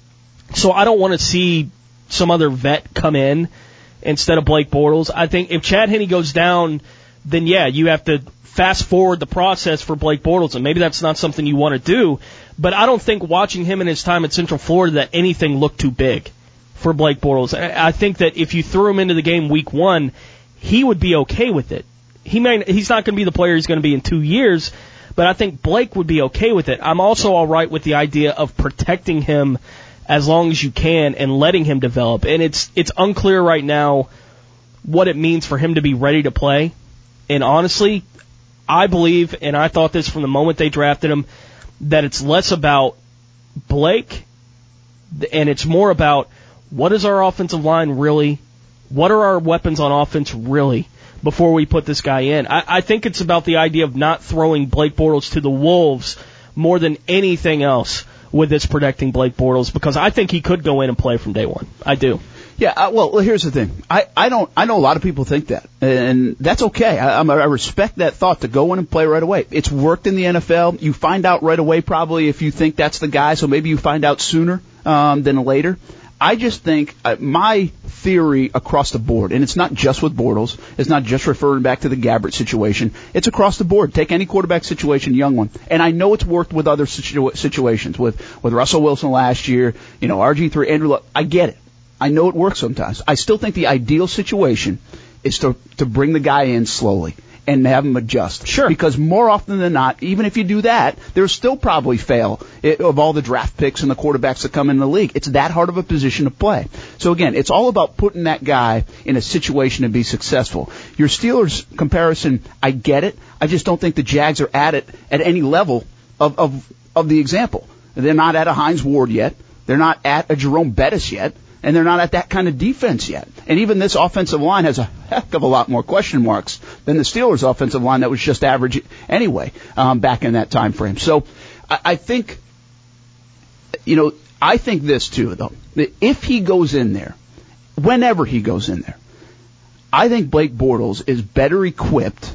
So I don't want to see some other vet come in instead of Blake Bortles. I think if Chad Henne goes down, then yeah, you have to fast forward the process for Blake Bortles, and maybe that's not something you want to do. But I don't think watching him in his time at Central Florida that anything looked too big for Blake Bortles. I think that if you threw him into the game week one, he would be okay with it. He may, he's not going to be the player he's going to be in two years, but I think Blake would be okay with it. I'm also all right with the idea of protecting him as long as you can and letting him develop. And it's it's unclear right now what it means for him to be ready to play. And honestly, I believe, and I thought this from the moment they drafted him, that it's less about Blake and it's more about what is our offensive line really, what are our weapons on offense really, before we put this guy in. I, I think it's about the idea of not throwing Blake Bortles to the wolves more than anything else with this protecting Blake Bortles, because I think he could go in and play from day one. I do. Yeah, uh, well, here's the thing. I, I don't. I know a lot of people think that, and that's okay. I, I'm, I respect that thought to go in and play right away. It's worked in the N F L. You find out right away probably if you think that's the guy, so maybe you find out sooner. um, than later. I just think uh, my theory across the board, and it's not just with Bortles, it's not just referring back to the Gabbert situation, it's across the board. Take any quarterback situation, young one. And I know it's worked with other situ- situations, with, with Russell Wilson last year, you know, R G three, Andrew Luck. I get it. I know it works sometimes. I still think the ideal situation is to to bring the guy in slowly and have him adjust. Sure. Because more often than not, even if you do that, there'll still probably fail of all the draft picks and the quarterbacks that come in the league. It's that hard of a position to play. So again, it's all about putting that guy in a situation to be successful. Your Steelers comparison, I get it. I just don't think the Jags are at it at any level of, of, of the example. They're not at a Hines Ward yet. They're not at a Jerome Bettis yet. And they're not at that kind of defense yet. And even this offensive line has a heck of a lot more question marks than the Steelers' offensive line that was just average anyway um, back in that time frame. So I, I think, you know, I think this too, though. If he goes in there, whenever he goes in there, I think Blake Bortles is better equipped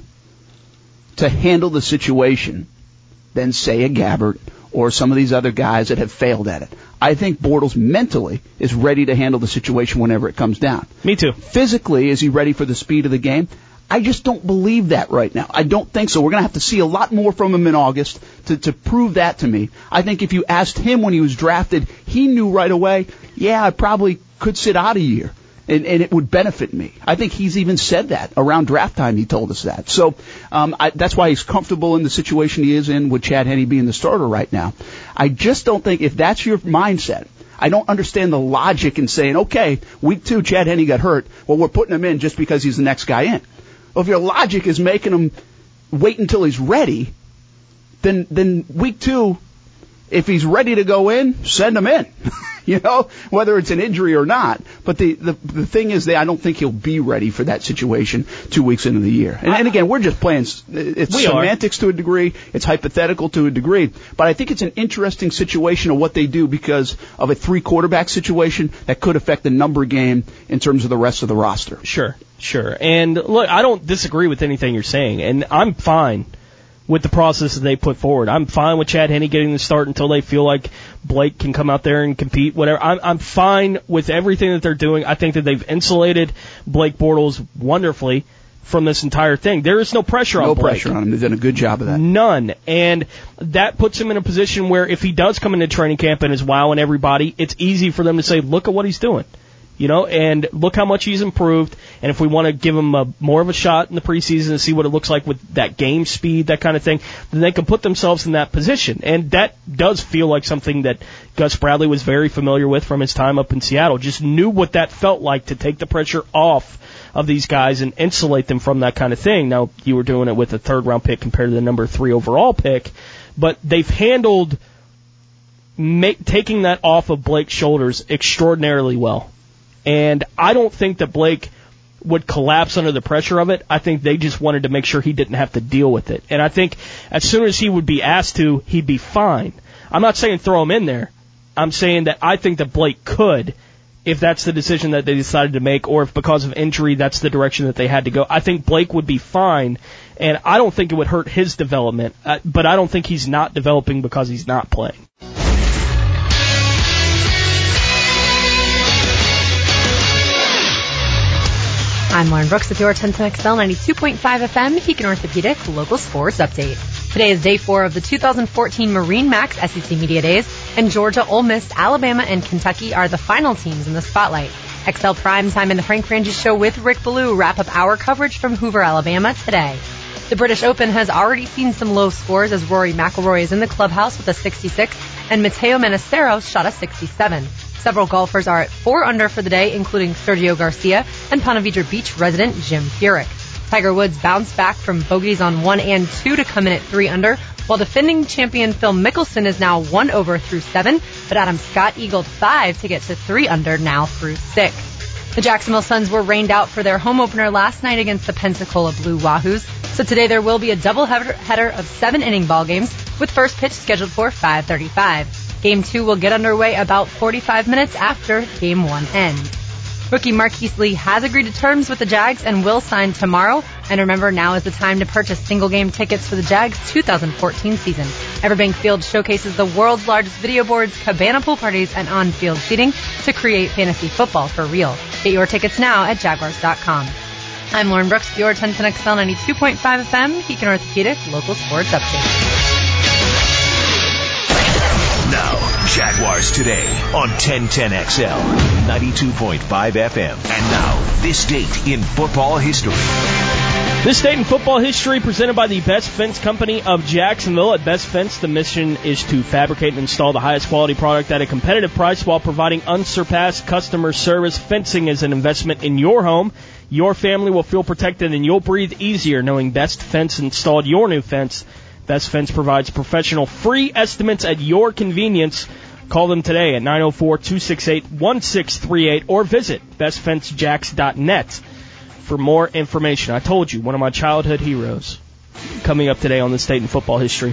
to handle the situation than, say, a Gabbert or some of these other guys that have failed at it. I think Bortles mentally is ready to handle the situation whenever it comes down. Me too. Physically, is he ready for the speed of the game? I just don't believe that right now. I don't think so. We're going to have to see a lot more from him in August to, to prove that to me. I think if you asked him when he was drafted, he knew right away, yeah, I probably could sit out a year. And, and it would benefit me. I think he's even said that around draft time. He told us that. So um, I, that's why he's comfortable in the situation he is in with Chad Henne being the starter right now. I just don't think if that's your mindset, I don't understand the logic in saying, okay, week two, Chad Henne got hurt. Well, we're putting him in just because he's the next guy in. Well, if your logic is making him wait until he's ready, then then week two, if he's ready to go in, send him in. You know, whether it's an injury or not. But the, the, the thing is that I don't think he'll be ready for that situation two weeks into the year. And, and again, we're just playing, it's we semantics are. to a degree, it's hypothetical to a degree. But I think it's an interesting situation of what they do because of a three-quarterback situation that could affect the number game in terms of the rest of the roster. Sure, sure. And look, I don't disagree with anything you're saying, and I'm fine with the process that they put forward. I'm fine with Chad Henne getting the start until they feel like Blake can come out there and compete, whatever. I'm, I'm fine with everything that they're doing. I think that they've insulated Blake Bortles wonderfully from this entire thing. There is no pressure no on Blake. No pressure on him. They've done a good job of that. None. And that puts him in a position where if he does come into training camp and is wowing everybody, it's easy for them to say, look at what he's doing. You know, and look how much he's improved. And if we want to give him a, more of a shot in the preseason and see what it looks like with that game speed, that kind of thing, then they can put themselves in that position. And that does feel like something that Gus Bradley was very familiar with from his time up in Seattle. Just knew what that felt like to take the pressure off of these guys and insulate them from that kind of thing. Now, you were doing it with a third-round pick compared to the number three overall pick, but they've handled make, taking that off of Blake's shoulders extraordinarily well. And I don't think that Blake would collapse under the pressure of it. I think they just wanted to make sure he didn't have to deal with it. And I think as soon as he would be asked to, he'd be fine. I'm not saying throw him in there. I'm saying that I think that Blake could, if that's the decision that they decided to make, or if because of injury that's the direction that they had to go. I think Blake would be fine, and I don't think it would hurt his development. Uh, but I don't think he's not developing because he's not playing. I'm Lauren Brooks with your ten ten X L ninety-two point five F M Pekin Orthopedic Local Sports Update. Today is day four of the two thousand fourteen Marine Max S E C Media Days, and Georgia, Ole Miss, Alabama, and Kentucky are the final teams in the spotlight. X L Primetime and the Frank Frangie Show with Rick Ballou wrap up our coverage from Hoover, Alabama today. The British Open has already seen some low scores as Rory McIlroy is in the clubhouse with a sixty-six and Matteo Menacero shot a sixty-seven. Several golfers are at four under for the day, including Sergio Garcia and Ponte Vedra Beach resident Jim Furyk. Tiger Woods bounced back from bogeys on one and two to come in at three under, while defending champion Phil Mickelson is now one over through seven, but Adam Scott eagled five to get to three under now through six. The Jacksonville Suns were rained out for their home opener last night against the Pensacola Blue Wahoos, so today there will be a double-header of seven-inning ball games, with first pitch scheduled for five thirty-five. Game two will get underway about forty-five minutes after Game one ends. Rookie Marquise Lee has agreed to terms with the Jags and will sign tomorrow. And remember, now is the time to purchase single-game tickets for the Jags two thousand fourteen season. Everbank Field showcases the world's largest video boards, cabana pool parties, and on-field seating to create fantasy football for real. Get your tickets now at Jaguars dot com. I'm Lauren Brooks, your ten ten X L ninety-two point five F M, Beacon Orthopedic, local sports update. Now, Jaguars Today on ten ten X L, ninety-two point five F M. And now, this date in football history. This date in football history presented by the Best Fence Company of Jacksonville. At Best Fence, the mission is to fabricate and install the highest quality product at a competitive price while providing unsurpassed customer service. Fencing is an investment in your home. Your family will feel protected and you'll breathe easier knowing Best Fence installed your new fence. Best Fence provides professional free estimates at your convenience. Call them today at nine oh four, two six eight, one six three eight or visit best fence jacks dot net for more information. I told you, one of my childhood heroes coming up today on this date in football history.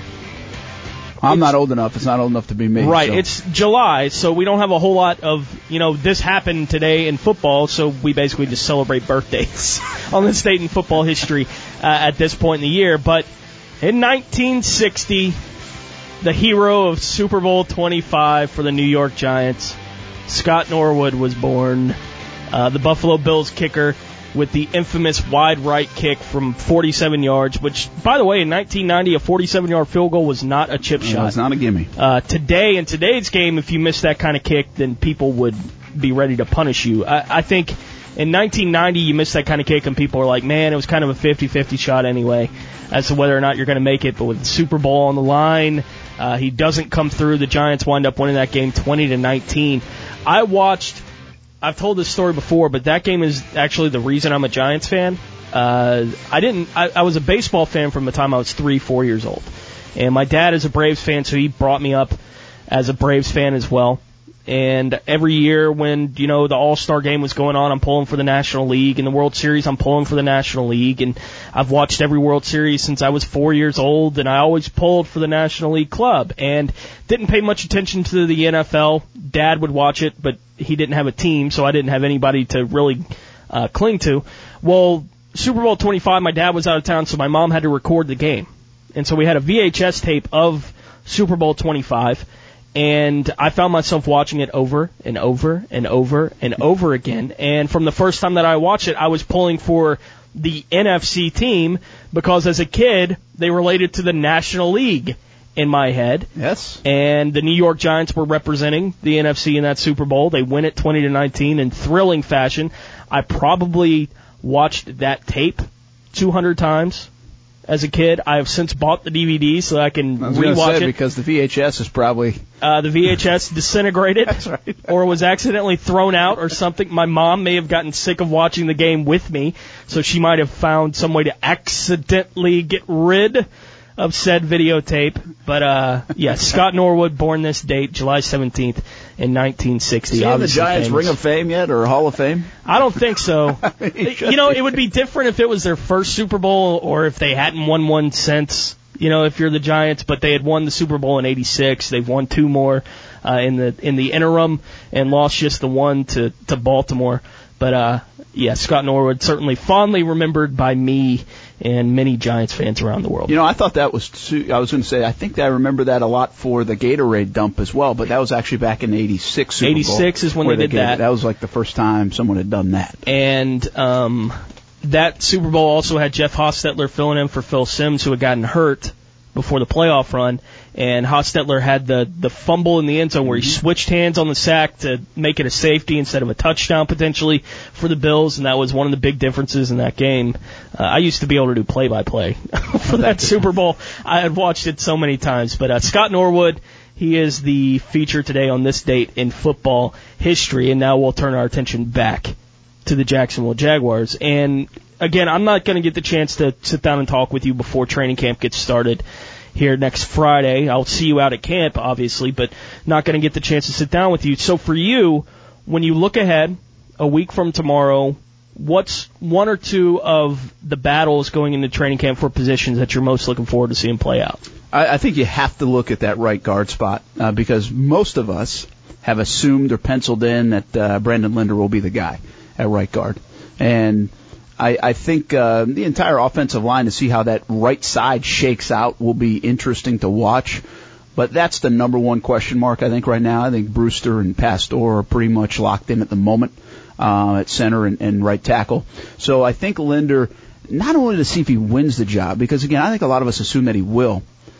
I'm it's, not old enough. It's not old enough to be me. Right. So. It's July, so we don't have a whole lot of, you know, this happened today in football, so we basically just celebrate birthdays on this date in football history uh, at this point in the year. But in nineteen sixty, the hero of Super Bowl twenty-five for the New York Giants, Scott Norwood, was born. Uh, the Buffalo Bills kicker with the infamous wide right kick from forty-seven yards, which, by the way, in nineteen ninety, a forty-seven-yard field goal was not a chip shot. It's not a gimme. Uh, today, in today's game, if you missed that kind of kick, then people would be ready to punish you. I, I think in nineteen ninety, you missed that kind of kick, and people were like, man, it was kind of a fifty-fifty shot anyway as to whether or not you're going to make it. But with the Super Bowl on the line, uh, he doesn't come through. The Giants wind up winning that game twenty to nineteen. I watched... I've told this story before, but that game is actually the reason I'm a Giants fan. Uh, I didn't. I, I was a baseball fan from the time I was three, four years old, and my dad is a Braves fan, so he brought me up as a Braves fan as well. And every year when, you know, the All-Star game was going on, I'm pulling for the National League. In the World Series, I'm pulling for the National League. And I've watched every World Series since I was four years old, and I always pulled for the National League club. And didn't pay much attention to the N F L. Dad would watch it, but he didn't have a team, so I didn't have anybody to really uh, cling to. Well, Super Bowl twenty-five, my dad was out of town, so my mom had to record the game. And so we had a V H S tape of Super Bowl twenty-five. And I found myself watching it over and over and over and over again. And from the first time that I watched it, I was pulling for the N F C team because as a kid, they related to the National League in my head. Yes. And the New York Giants were representing the N F C in that Super Bowl. They win it twenty to nineteen in thrilling fashion. I probably watched that tape two hundred times. As a kid, I have since bought the D V D so I can I was rewatch say, it. Because the V H S is probably... Uh, the V H S disintegrated. That's right. Or was accidentally thrown out or something. My mom may have gotten sick of watching the game with me, so she might have found some way to accidentally get rid of said videotape. But, uh, yeah, Scott Norwood, born this date, July seventeenth in nineteen sixty. Is he in the Obviously Giants famous. Ring of Fame yet, or Hall of Fame? I don't think so. You know, it would be different if it was their first Super Bowl or if they hadn't won one since, you know, if you're the Giants, but they had won the Super Bowl in eighty-six. They've won two more uh, in the in the interim and lost just the one to, to Baltimore. But, uh, yeah, Scott Norwood certainly fondly remembered by me and many Giants fans around the world. You know, I thought that was too, I was going to say, I think I remember that a lot for the Gatorade dump as well, but that was actually back in eighty-six Super Bowl. eighty-six is when they did they that. That was like the first time someone had done that. And um, that Super Bowl also had Jeff Hostetler filling in for Phil Simms, who had gotten hurt before the playoff run, and Hostetler had the, the fumble in the end zone where he switched hands on the sack to make it a safety instead of a touchdown potentially for the Bills, and that was one of the big differences in that game. Uh, I used to be able to do play-by-play for that Super Bowl. I had watched it so many times, but uh, Scott Norwood, he is the feature today on this date in football history, and now we'll turn our attention back to the Jacksonville Jaguars. And again, I'm not going to get the chance to sit down and talk with you before training camp gets started here next Friday. I'll see you out at camp, obviously, but not going to get the chance to sit down with you. So for you, when you look ahead a week from tomorrow, what's one or two of the battles going into training camp for positions that you're most looking forward to seeing play out? I, I think you have to look at that right guard spot uh, because most of us have assumed or penciled in that uh, Brandon Linder will be the guy at right guard. And I, I think uh, the entire offensive line, to see how that right side shakes out, will be interesting to watch. But that's the number one question mark, I think, right now. I think Brewster and Pastor are pretty much locked in at the moment uh, at center and, and right tackle. So I think Linder, not only to see if he wins the job, because, again, I think a lot of us assume that he will,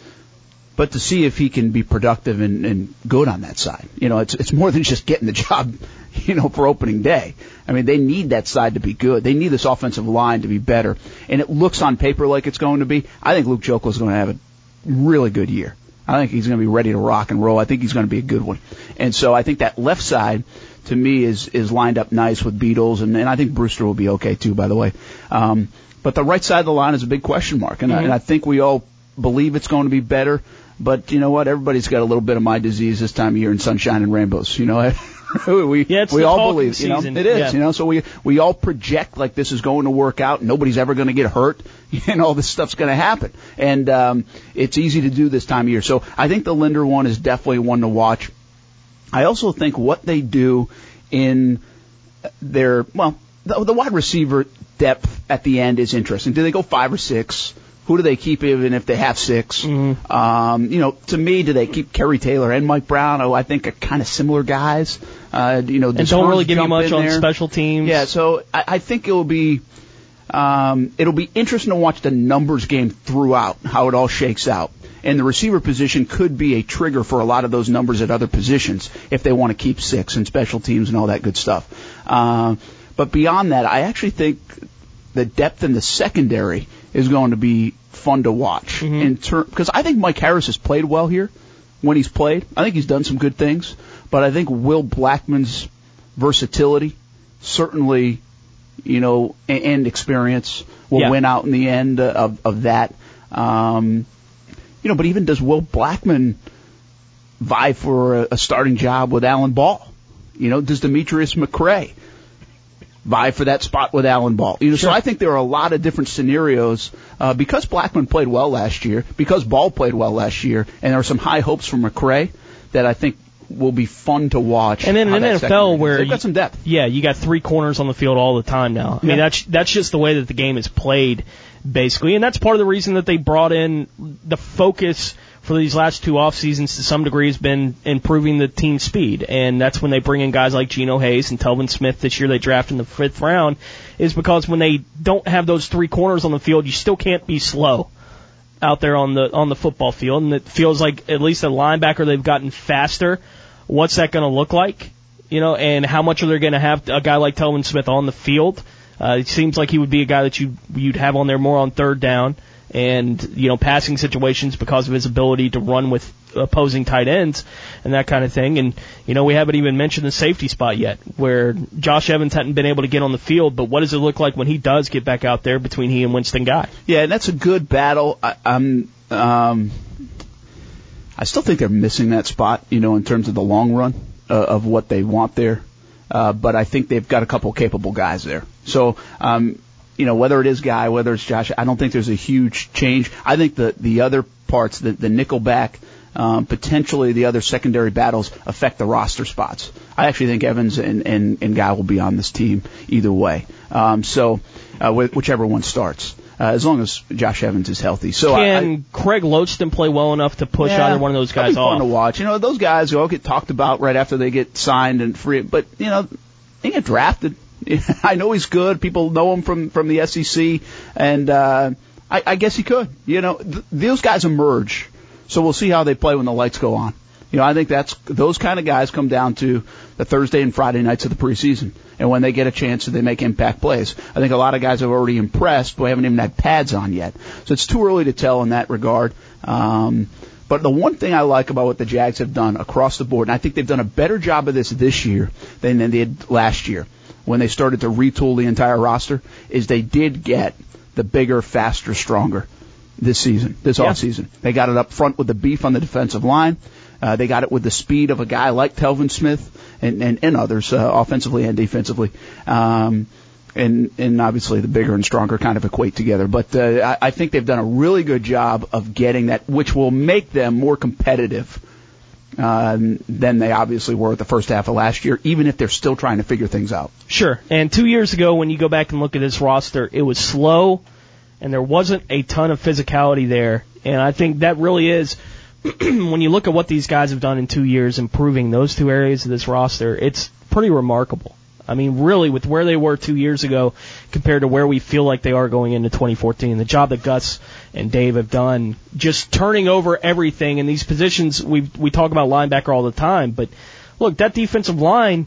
but to see if he can be productive and, and good on that side. You know, it's it's more than just getting the job, you know, for opening day. I mean, they need that side to be good. They need this offensive line to be better. And it looks on paper like it's going to be. I think Luke Joeckel is going to have a really good year. I think he's going to be ready to rock and roll. I think he's going to be a good one. And so I think that left side, to me, is is lined up nice with Beatles, and, and I think Brewster will be okay, too, by the way. Um, but the right side of the line is a big question mark, and, mm-hmm. I, and I think we all believe it's going to be better. But you know what? Everybody's got a little bit of my disease this time of year in sunshine and rainbows. You know, we yeah, it's we the all talking believe. You know, season. it is. Yeah. You know, so we we all project like this is going to work out. Nobody's ever going to get hurt. And all this stuff's going to happen. And um, it's easy to do this time of year. So I think the Linder one is definitely one to watch. I also think what they do in their well, the, the wide receiver depth at the end is interesting. Do they go five or six? Who do they keep even if they have six? Mm-hmm. Um, you know, to me, do they keep Kerry Taylor and Mike Brown? Oh, I think are kind of similar guys. Uh, you know, and don't really give you much on special teams. Yeah, so I, I think it will be um, it'll be interesting to watch the numbers game throughout, how it all shakes out. And the receiver position could be a trigger for a lot of those numbers at other positions if they want to keep six and special teams and all that good stuff. Uh, but beyond that, I actually think the depth in the secondary is going to be fun to watch. Mm-hmm. In ter- because I think Mike Harris has played well here when he's played. I think he's done some good things. But I think Will Blackman's versatility, certainly, you know, and, and experience will yeah. win out in the end of, of that. Um, you know, but even does Will Blackman vie for a, a starting job with Alan Ball? You know, does Demetrius McCray vie for that spot with Alan Ball? You know, sure. So I think there are a lot of different scenarios uh, because Blackman played well last year, because Ball played well last year, and there are some high hopes for McCray that I think will be fun to watch. And then in an N F L where they've got some depth. Yeah, you got three corners on the field all the time now. I yeah. mean, that's that's just the way that the game is played, basically, and that's part of the reason that they brought in the focus for these last two off seasons to some degree has been improving the team speed, and that's when they bring in guys like Geno Hayes and Telvin Smith this year they draft in the fifth round, is because when they don't have those three corners on the field, you still can't be slow out there on the on the football field, and it feels like at least a linebacker they've gotten faster. What's that going to look like? You know, and how much are they going to have a guy like Telvin Smith on the field? Uh, it seems like he would be a guy that you you'd have on there more on third down and, you know, passing situations because of his ability to run with opposing tight ends and that kind of thing. And, you know, we haven't even mentioned the safety spot yet, where Josh Evans hadn't been able to get on the field, but what does it look like when he does get back out there between he and Winston Guy? Yeah, and that's a good battle. I, I'm, um, I still think they're missing that spot, you know, in terms of the long run uh, of what they want there. Uh, but I think they've got a couple capable guys there. So, um, you know, whether it is Guy, whether it's Josh, I don't think there's a huge change. I think the the other parts, the, the nickel back, um, potentially the other secondary battles affect the roster spots. I actually think Evans and, and, and Guy will be on this team either way. Um, so, uh, wh- whichever one starts. Uh, as long as Josh Evans is healthy. So Can I, I, Craig Loachton play well enough to push yeah, either one of those guys that'd be off? Fun to watch. You know, those guys all get talked about right after they get signed and free. But you know, they get drafted. I know he's good. People know him from from the S E C, and uh, I, I guess he could. You know, th- those guys emerge. So we'll see how they play when the lights go on. You know, I think that's those kind of guys come down to the Thursday and Friday nights of the preseason. And when they get a chance, they make impact plays. I think a lot of guys have already impressed, but we haven't even had pads on yet. So it's too early to tell in that regard. Um, but the one thing I like about what the Jags have done across the board, and I think they've done a better job of this this year than they did last year when they started to retool the entire roster, is they did get the bigger, faster, stronger this season, this yeah. offseason. They got it up front with the beef on the defensive line. Uh, they got it with the speed of a guy like Telvin Smith and, and, and others, uh, offensively and defensively. Um, and, and obviously the bigger and stronger kind of equate together. But uh, I, I think they've done a really good job of getting that, which will make them more competitive uh, than they obviously were at the first half of last year, even if they're still trying to figure things out. Sure. And two years ago, when you go back and look at this roster, it was slow, and there wasn't a ton of physicality there. And I think that really is when you look at what these guys have done in two years, improving those two areas of this roster, it's pretty remarkable. I mean, really, with where they were two years ago compared to where we feel like they are going into twenty fourteen, the job that Gus and Dave have done, just turning over everything in these positions. We we talk about linebacker all the time, but look, that defensive line,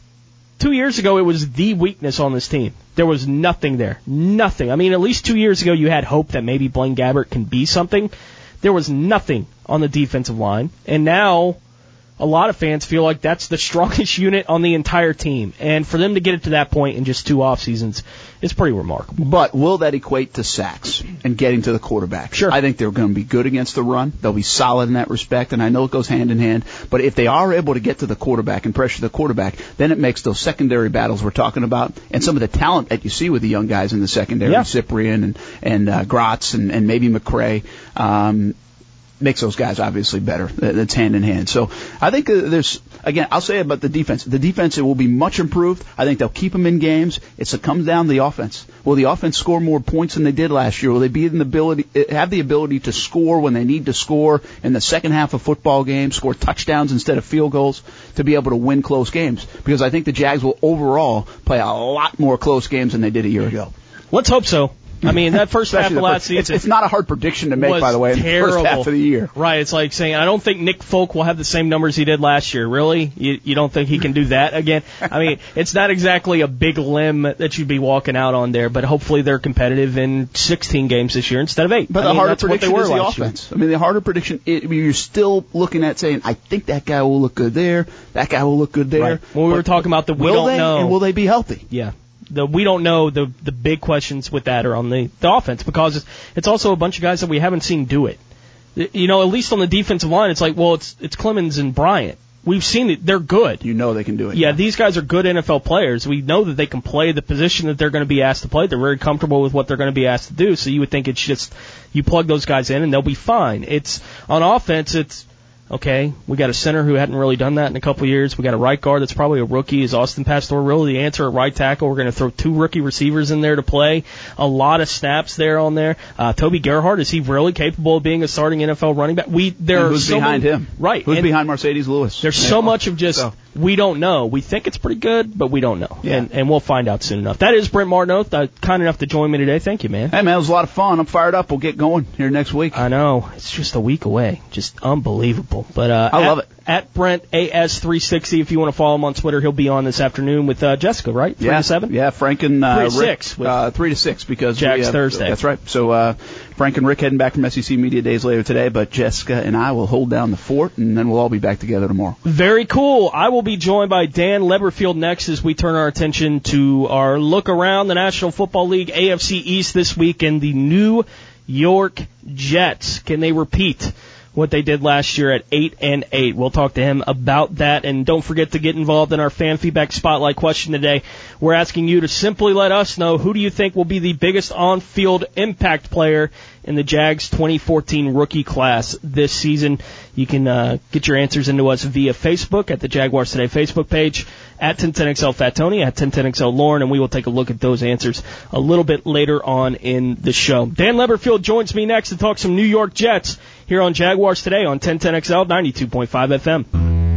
two years ago, it was the weakness on this team. There was nothing there. Nothing. I mean, at least two years ago, you had hope that maybe Blaine Gabbert can be something. There was nothing on the defensive line. And now, a lot of fans feel like that's the strongest unit on the entire team. And for them to get it to that point in just two off seasons is pretty remarkable. But will that equate to sacks and getting to the quarterback? Sure. I think they're going to be good against the run. They'll be solid in that respect, and I know it goes hand in hand. But if they are able to get to the quarterback and pressure the quarterback, then it makes those secondary battles we're talking about and some of the talent that you see with the young guys in the secondary, yeah. Cyprian and, and uh, Gratz and, and maybe McCray, um, makes those guys obviously better. That's hand in hand. So I think uh, there's, again, I'll say about the defense. The defense, it will be much improved. I think they'll keep them in games. It's, it comes down to the offense. Will the offense score more points than they did last year? Will they be in the ability, have the ability to score when they need to score in the second half of football games, score touchdowns instead of field goals to be able to win close games? Because I think the Jags will overall play a lot more close games than they did a year ago. Let's hope so. I mean, that first half of last season... It's, it's not a hard prediction to make, by the way, in terrible. the first half of the year. Right, it's like saying, I don't think Nick Folk will have the same numbers he did last year. Really? You, you don't think he can do that again? I mean, it's not exactly a big limb that you'd be walking out on there, but hopefully they're competitive in sixteen games this year instead of eight. But I the mean, harder that's what prediction they were is the last offense. year. I mean, the harder prediction, it, I mean, you're still looking at saying, I think that guy will look good there, that guy will look good there. Right. Well, we were talking about the we will don't they, know. And will they be healthy? Yeah. The, we don't know. The the big questions with that are on the, the offense because it's, it's also a bunch of guys that we haven't seen do it. You know, at least on the defensive line, it's like, well, it's it's Clemens and Bryant. We've seen it. They're good. You know they can do it. Yeah, these guys are good N F L players. We know that they can play the position that they're going to be asked to play. They're very comfortable with what they're going to be asked to do. So you would think it's just you plug those guys in and they'll be fine. It's on offense. It's okay, we got a center who hadn't really done that in a couple of years. We got a right guard that's probably a rookie. Is Austin Pastor really the answer at right tackle? We're going to throw two rookie receivers in there to play. A lot of snaps there on there. Uh, Toby Gerhardt, is he really capable of being a starting N F L running back? We there and are who's so behind many, him? Right. Who's and behind Mercedes Lewis? There's yeah. so much of just so. we don't know. We think it's pretty good, but we don't know. Yeah. And, and we'll find out soon enough. That is Brent Martineau, uh, kind enough to join me today. Thank you, man. Hey, man, it was a lot of fun. I'm fired up. We'll get going here next week. I know. It's just a week away. Just unbelievable. But uh, I at, love it. At Brent A S three sixty, if you want to follow him on Twitter, he'll be on this afternoon with uh, Jessica, right? Three yeah. to seven? Yeah, Frank and uh, three to Rick. Six with uh, three to six because Jags we have, Thursday. That's right. So uh, Frank and Rick heading back from S E C Media Days later today, but Jessica and I will hold down the fort, and then we'll all be back together tomorrow. Very cool. I will be joined by Dan Leberfield next as we turn our attention to our look around the National Football League A F C East this week and the New York Jets. Can they repeat what they did last year at eight and eight? We'll talk to him about that, and don't forget to get involved in our fan feedback spotlight question today. We're asking you to simply let us know who do you think will be the biggest on-field impact player in the Jags twenty fourteen rookie class this season. You can uh, get your answers into us via Facebook at the Jaguars Today Facebook page, at ten ten X L Fat Tony, at ten ten X L Lauren, and we will take a look at those answers a little bit later on in the show. Dan Leberfield joins me next to talk some New York Jets here on Jaguars Today on ten ten X L ninety-two point five F M.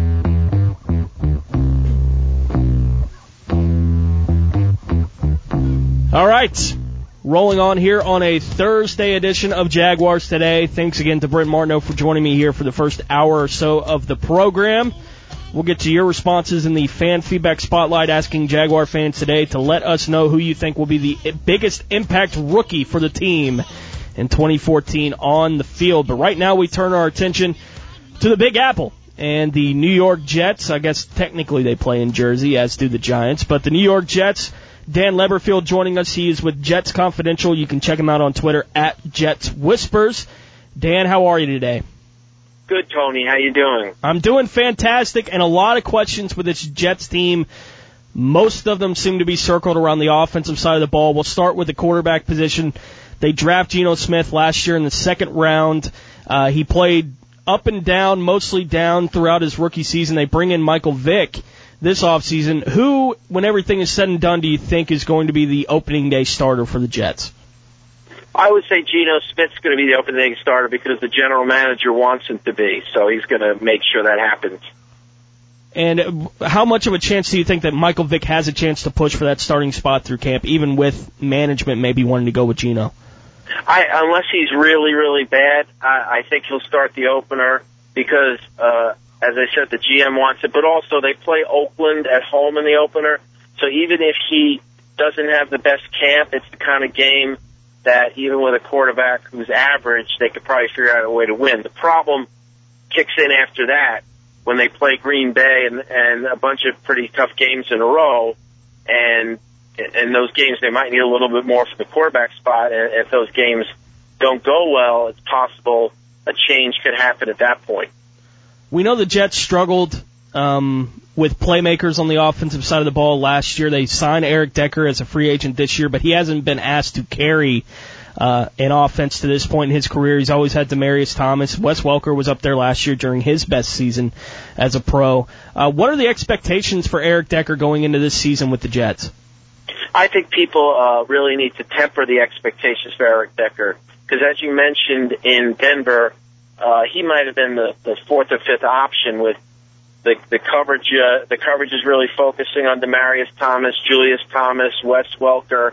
All right. Rolling on here on a Thursday edition of Jaguars Today. Thanks again to Brent Martineau for joining me here for the first hour or so of the program. We'll get to your responses in the fan feedback spotlight, asking Jaguar fans today to let us know who you think will be the biggest impact rookie for the team in twenty fourteen on the field. But right now we turn our attention to the Big Apple and the New York Jets. I guess technically they play in Jersey, as do the Giants. But the New York Jets, Dan Leberfield joining us. He is with Jets Confidential. You can check him out on Twitter at Jets Whispers. Dan, how are you today? Good, Tony. How you doing? I'm doing fantastic, and a lot of questions with this Jets team. Most of them seem to be circled around the offensive side of the ball. We'll start with the quarterback position. They draft Geno Smith last year in the second round. Uh, he played up and down, mostly down throughout his rookie season. They bring in Michael Vick this offseason. Who, when everything is said and done, do you think is going to be the opening day starter for the Jets? I would say Geno Smith's going to be the opening starter because the general manager wants him to be, so he's going to make sure that happens. And how much of a chance do you think that Michael Vick has a chance to push for that starting spot through camp, even with management maybe wanting to go with Geno? I, unless he's really, really bad, I, I think he'll start the opener because, uh, as I said, the G M wants it, but also they play Oakland at home in the opener, so even if he doesn't have the best camp, it's the kind of game that even with a quarterback who's average, they could probably figure out a way to win. The problem kicks in after that when they play Green Bay and, and a bunch of pretty tough games in a row, and in those games they might need a little bit more for the quarterback spot, and if those games don't go well, it's possible a change could happen at that point. We know the Jets struggled um, with playmakers on the offensive side of the ball last year. They signed Eric Decker as a free agent this year, but he hasn't been asked to carry Uh, an offense to this point in his career. He's always had Demaryius Thomas. Wes Welker was up there last year during his best season as a pro. Uh, what are the expectations for Eric Decker going into this season with the Jets? I think people uh, really need to temper the expectations for Eric Decker because, as you mentioned in Denver, uh, he might have been the, the fourth or fifth option with the, the coverage. Uh, the coverage is really focusing on Demaryius Thomas, Julius Thomas, Wes Welker,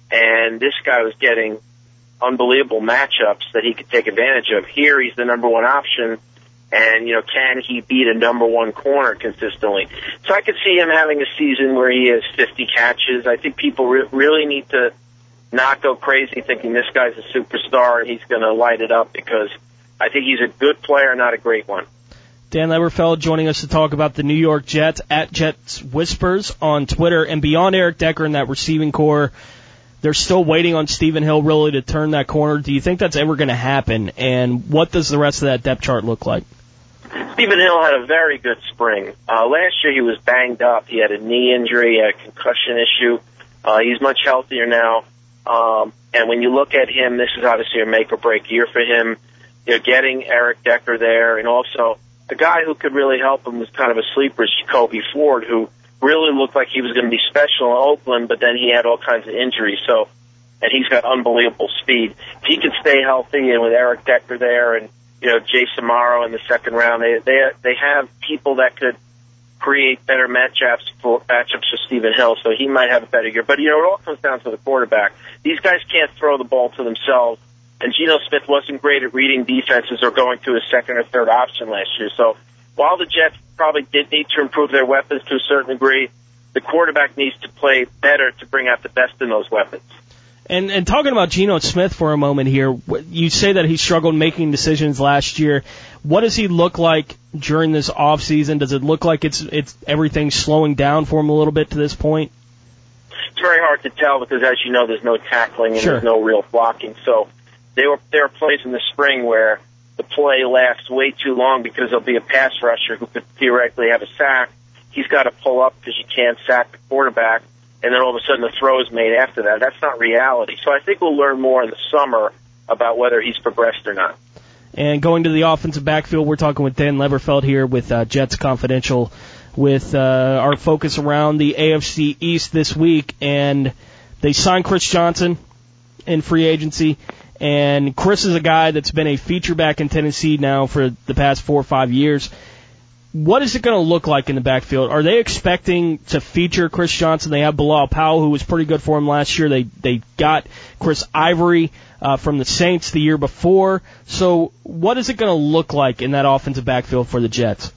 and this guy was getting unbelievable matchups that he could take advantage of. Here he's the number one option, and, you know, can he beat a number one corner consistently? So I could see him having a season where he has fifty catches. I think people re- really need to not go crazy thinking this guy's a superstar and he's going to light it up because I think he's a good player, not a great one. Dan Leberfeld joining us to talk about the New York Jets at Jets Whispers on Twitter. And beyond Eric Decker and that receiving core, they're still waiting on Stephen Hill really to turn that corner. Do you think that's ever going to happen? And what does the rest of that depth chart look like? Stephen Hill had a very good spring. Uh, last year he was banged up. He had a knee injury, he had a concussion issue. Uh, he's much healthier now. Um, and when you look at him, this is obviously a make-or-break year for him. You're getting Eric Decker there, and also the guy who could really help him was kind of a sleeper, Jacoby Ford, who really looked like he was going to be special in Oakland, but then he had all kinds of injuries. So, and he's got unbelievable speed. If he can stay healthy, and with Eric Decker there, and you know Jason Morrow in the second round, they they they have people that could create better matchups for matchups for Stephen Hill. So he might have a better year. But you know, it all comes down to the quarterback. These guys can't throw the ball to themselves, and Geno Smith wasn't great at reading defenses or going to his second or third option last year. So while the Jets probably did need to improve their weapons to a certain degree, the quarterback needs to play better to bring out the best in those weapons. And and talking about Geno Smith for a moment here, you say that he struggled making decisions last year. What does he look like during this off season? Does it look like it's it's everything slowing down for him a little bit to this point? It's very hard to tell because, as you know, there's no tackling and sure. there's no real blocking. So there were there are plays in the spring where the play lasts way too long because there'll be a pass rusher who could theoretically have a sack. He's got to pull up because you can't sack the quarterback, and then all of a sudden the throw is made after that. That's not reality. So I think we'll learn more in the summer about whether he's progressed or not. And going to the offensive backfield, we're talking with Dan Leberfeld here with uh, Jets Confidential with uh, our focus around the A F C East this week. And they signed Chris Johnson in free agency. And Chris is a guy that's been a feature back in Tennessee now for the past four or five years. What is it going to look like in the backfield? Are they expecting to feature Chris Johnson? They have Bilal Powell, who was pretty good for him last year. They they got Chris Ivory uh, from the Saints the year before. So what is it going to look like in that offensive backfield for the Jets?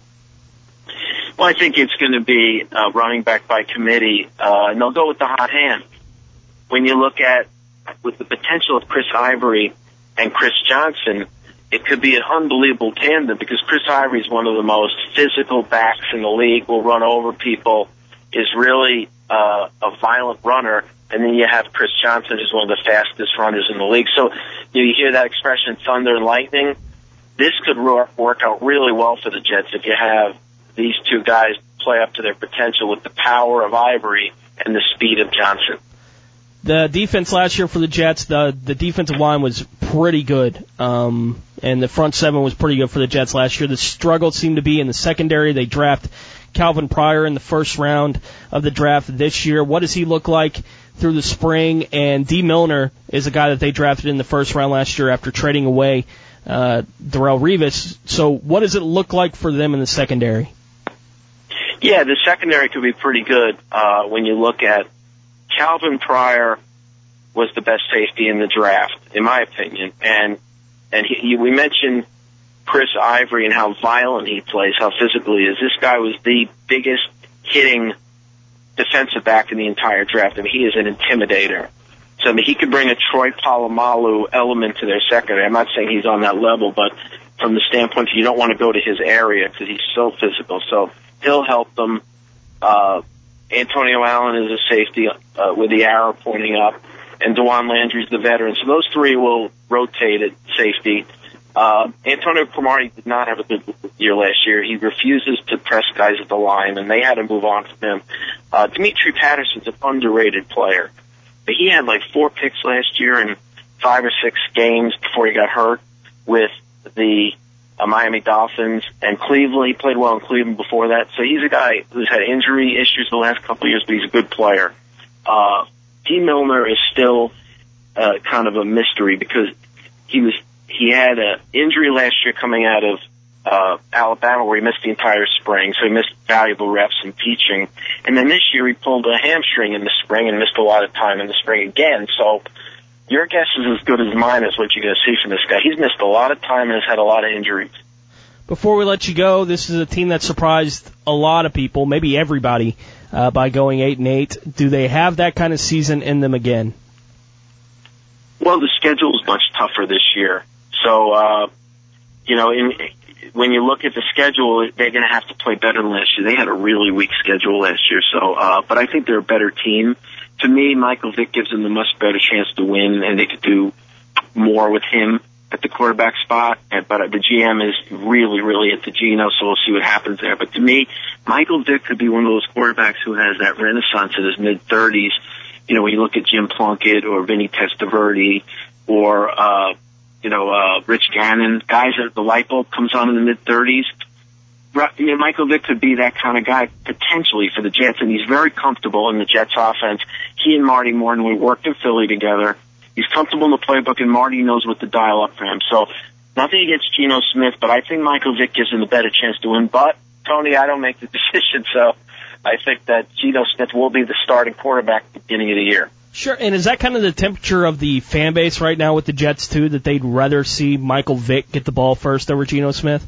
Well, I think it's going to be uh, running back by committee, uh, and they'll go with the hot hand. When you look at with the potential of Chris Ivory and Chris Johnson, it could be an unbelievable tandem because Chris Ivory is one of the most physical backs in the league, will run over people, is really uh, a violent runner, and then you have Chris Johnson, who's one of the fastest runners in the league. So you, know, you hear that expression, thunder and lightning. This could work out really well for the Jets if you have these two guys play up to their potential with the power of Ivory and the speed of Johnson. The defense last year for the Jets, the the defensive line was pretty good, um, and the front seven was pretty good for the Jets last year. The struggle seemed to be in the secondary. They draft Calvin Pryor in the first round of the draft this year. What does he look like through the spring? And D. Milner is a guy that they drafted in the first round last year after trading away uh, Darrelle Revis. So what does it look like for them in the secondary? Yeah, the secondary could be pretty good uh, when you look at Calvin Pryor was the best safety in the draft, in my opinion. And and he, he, we mentioned Chris Ivory and how violent he plays, how physical he is. This guy was the biggest hitting defensive back in the entire draft, and he is an intimidator. So I mean, he could bring a Troy Polamalu element to their secondary. I'm not saying he's on that level, but from the standpoint that you don't want to go to his area because he's so physical. So he'll help them. Uh, Antonio Allen is a safety uh, with the arrow pointing up, and DeJuan Landry's the veteran. So those three will rotate at safety. Uh, Antonio Cromartie did not have a good year last year. He refuses to press guys at the line, and they had to move on from him. Uh, Dimitri Patterson's an underrated player. But he had like four picks last year in five or six games before he got hurt with the uh, Miami Dolphins and Cleveland. He played well in Cleveland before that. So he's a guy who's had injury issues the last couple of years, but he's a good player. Uh, D. Milner is still uh, kind of a mystery because he was he had an injury last year coming out of uh, Alabama where he missed the entire spring, so he missed valuable reps and teaching. And then this year he pulled a hamstring in the spring and missed a lot of time in the spring again. So your guess is as good as mine as what you're going to see from this guy. He's missed a lot of time and has had a lot of injuries. Before we let you go, this is a team that surprised a lot of people, maybe everybody, uh, by going eight and eight. Do they have that kind of season in them again? Well, the schedule is much tougher this year. So, uh, you know, in, when you look at the schedule, they're going to have to play better than last year. They had a really weak schedule last year. So, uh, but I think they're a better team. To me, Michael Vick gives them a much better chance to win, and they could do more with him at the quarterback spot. But the G M is really, really into Geno, so we'll see what happens there. But to me, Michael Vick could be one of those quarterbacks who has that renaissance in his mid-thirties. You know, when you look at Jim Plunkett or Vinny Testaverde or, uh, you know, uh, Rich Gannon, guys that the light bulb comes on in the mid-thirties. You know, Michael Vick could be that kind of guy potentially for the Jets, and he's very comfortable in the Jets offense. He and Marty Morton, we worked in Philly together. He's comfortable in the playbook, and Marty knows what to dial up for him. So nothing against Geno Smith, but I think Michael Vick gives him a better chance to win. But, Tony, I don't make the decision, so I think that Geno Smith will be the starting quarterback at the beginning of the year. Sure, and is that kind of the temperature of the fan base right now with the Jets, too, that they'd rather see Michael Vick get the ball first over Geno Smith?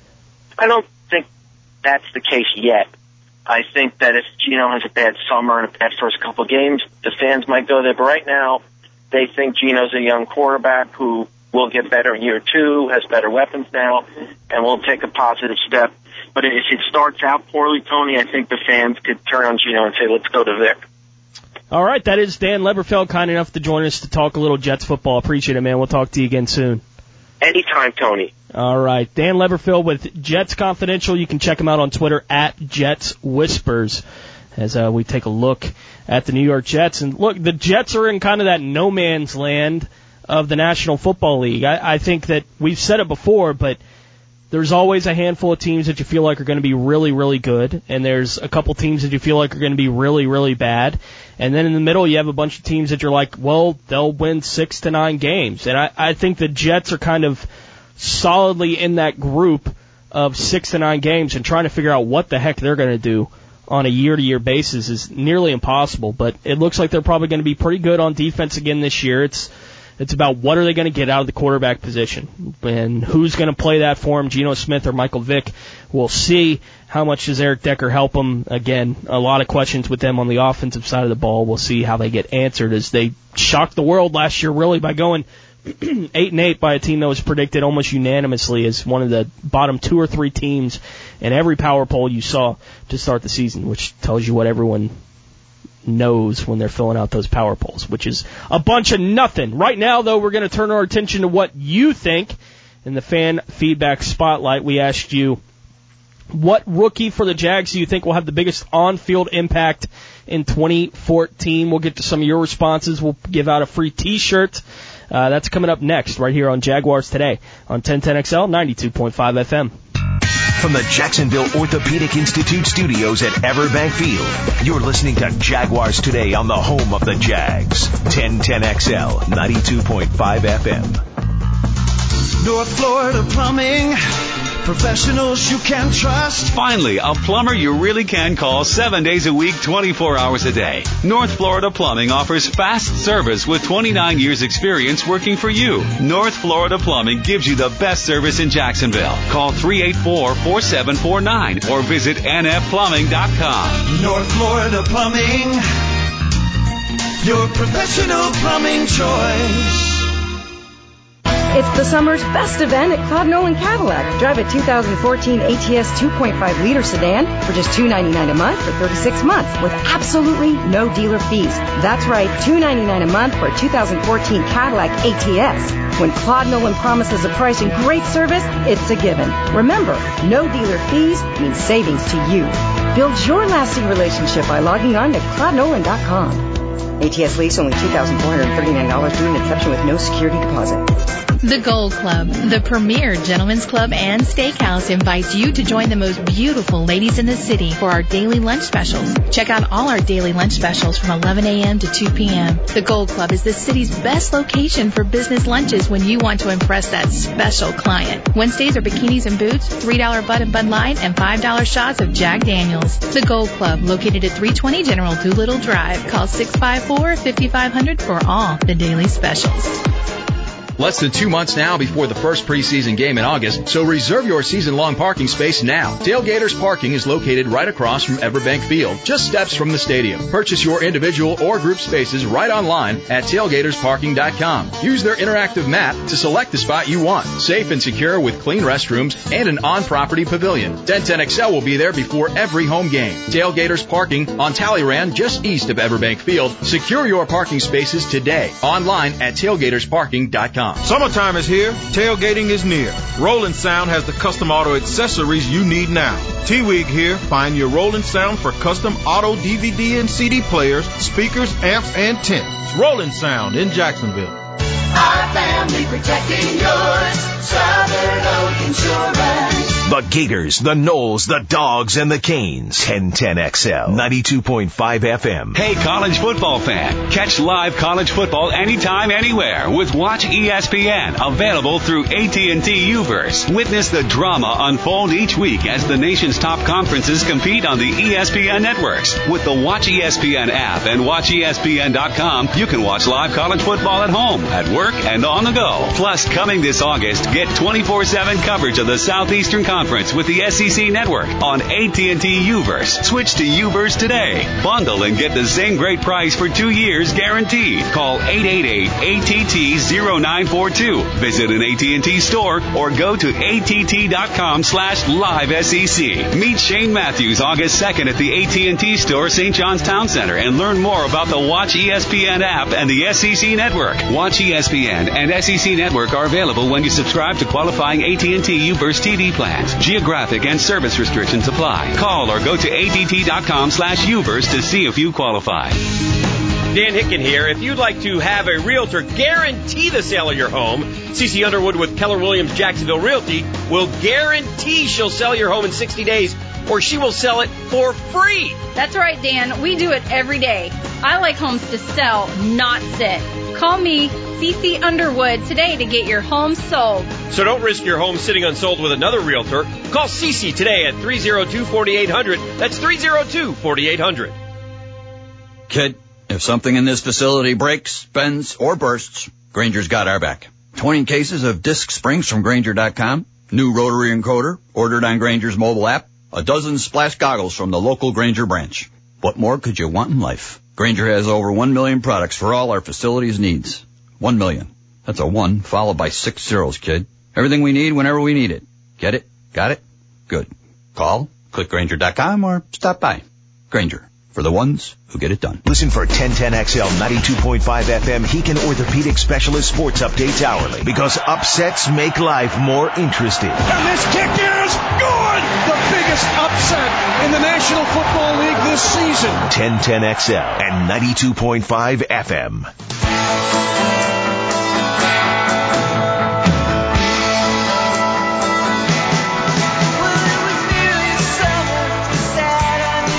I don't think that's the case yet. I think that if Geno has a bad summer and a bad first couple of games, the fans might go there. But right now, they think Geno's a young quarterback who will get better in year two, has better weapons now, and will take a positive step. But if it starts out poorly, Tony, I think the fans could turn on Geno and say, let's go to Vic. All right, that is Dan Leberfeld, kind enough to join us to talk a little Jets football. Appreciate it, man. We'll talk to you again soon. Anytime, Tony. All right, Dan Leberfeld with Jets Confidential. You can check him out on Twitter at Jets Whispers as uh, we take a look at the New York Jets. And look, the Jets are in kind of that no man's land of the National Football League. I, I think that we've said it before, but there's always a handful of teams that you feel like are going to be really, really good, and there's a couple teams that you feel like are going to be really, really bad. And then in the middle, you have a bunch of teams that you're like, well, they'll win six to nine games. And I, I think the Jets are kind of solidly in that group of six to nine games, and trying to figure out what the heck they're going to do on a year-to-year basis is nearly impossible. But it looks like they're probably going to be pretty good on defense again this year. It's It's about what are they going to get out of the quarterback position and who's going to play that for them, Geno Smith or Michael Vick. We'll see. How much does Eric Decker help them? Again, a lot of questions with them on the offensive side of the ball. We'll see how they get answered as they shocked the world last year really by going eight and eight by a team that was predicted almost unanimously as one of the bottom two or three teams in every power poll you saw to start the season, which tells you what everyone knows when they're filling out those power polls, which is a bunch of nothing. Right now, though, we're going to turn our attention to what you think in the fan feedback spotlight. We asked you, what rookie for the Jags do you think will have the biggest on-field impact in twenty fourteen? We'll get to some of your responses. We'll give out a free T-shirt. Uh, that's coming up next right here on Jaguars Today on ten ten X L ninety-two point five F M. From the Jacksonville Orthopedic Institute studios at Everbank Field, you're listening to Jaguars Today on the home of the Jags. ten ten X L, ninety-two point five F M. North Florida Plumbing, professionals you can trust. Finally, a plumber you really can call seven days a week, twenty-four hours a day. North Florida Plumbing offers fast service with twenty-nine years experience working for you. North Florida Plumbing gives you the best service in Jacksonville. Call three eight four, four seven four nine or visit N F plumbing dot com. North Florida Plumbing, your professional plumbing choice. It's the summer's best event at Claude Nolan Cadillac. Drive a two thousand fourteen A T S two point five liter sedan for just two hundred ninety-nine dollars a month for thirty-six months with absolutely no dealer fees. That's right, two hundred ninety-nine dollars a month for a two thousand fourteen Cadillac A T S. When Claude Nolan promises a price and great service, it's a given. Remember, no dealer fees means savings to you. Build your lasting relationship by logging on to Claude Nolan dot com. A T S lease only two thousand four hundred thirty-nine dollars due in inception with no security deposit. The Gold Club, the premier gentlemen's club and steakhouse, invites you to join the most beautiful ladies in the city for our daily lunch specials. Check out all our daily lunch specials from eleven a.m. to two p.m. The Gold Club is the city's best location for business lunches when you want to impress that special client. Wednesdays are bikinis and boots, three dollars Bud and Bud Light, and five dollars shots of Jack Daniels. The Gold Club, located at three twenty General Doolittle Drive. Call six five four, five five zero zero for all the daily specials. Less than two months now before the first preseason game in August, so reserve your season-long parking space now. Tailgaters Parking is located right across from Everbank Field, just steps from the stadium. Purchase your individual or group spaces right online at tailgaters parking dot com. Use their interactive map to select the spot you want. Safe and secure with clean restrooms and an on-property pavilion. ten ten X L will be there before every home game. Tailgaters Parking on Talleyrand, just east of Everbank Field. Secure your parking spaces today. Online at tailgaters parking dot com. Summertime is here. Tailgating is near. Rolling Sound has the custom auto accessories you need now. T-Wig here. Find your Rolling Sound for custom auto D V D and C D players, speakers, amps, and tents. Rolling Sound in Jacksonville. Our family protecting yours. Southern Oak Insurance. The Gators, the Knowles, the Dogs, and the Canes. ten ten X L, ninety-two point five F M. Hey, college football fan. Catch live college football anytime, anywhere with Watch E S P N. Available through A T and T U-verse. Witness the drama unfold each week as the nation's top conferences compete on the E S P N networks. With the Watch E S P N app and watch E S P N dot com, you can watch live college football at home, at work, and on the go. Plus, coming this August, get twenty-four seven coverage of the Southeastern Conference with the S E C Network on A T and T U-verse. Switch to U-verse today. Bundle and get the same great price for two years guaranteed. Call eight eight eight, A T T, zero nine four two. Visit an A T and T store or go to A T T dot com slash live S E C. Meet Shane Matthews August second at the A T and T store, Saint John's Town Center, and learn more about the Watch E S P N app and the S E C Network. Watch E S P N and S E C Network are available when you subscribe to qualifying A T and T U-verse T V plans. Geographic and service restrictions apply. Call or go to A T T dot com slash U-verse to see if you qualify. Dan Hicken here. If you'd like to have a realtor guarantee the sale of your home, Cece Underwood with Keller Williams Jacksonville Realty will guarantee she'll sell your home in sixty days, or she will sell it for free. That's right, Dan. We do it every day. I like homes to sell, not sit. Call me, Cece Underwood, today to get your home sold. So don't risk your home sitting unsold with another realtor. Call Cece today at three oh two, four eight zero zero. That's three oh two, four eight zero zero. Kid, if something in this facility breaks, bends, or bursts, Grainger's got our back. twenty cases of disc springs from Grainger dot com, new rotary encoder ordered on Grainger's mobile app, a dozen splash goggles from the local Grainger branch. What more could you want in life? Grainger has over one million products for all our facilities' needs. One million. That's a one followed by six zeros, kid. Everything we need whenever we need it. Get it? Got it? Good. Call, click Grainger dot com, or stop by. Grainger, for the ones who get it done. Listen for ten ten X L ninety-two point five F M Hekin Orthopedic Specialist Sports Updates hourly, because upsets make life more interesting. And this kick is good! The biggest upset in the National Football League this season. ten ten X L and ninety-two point five F M.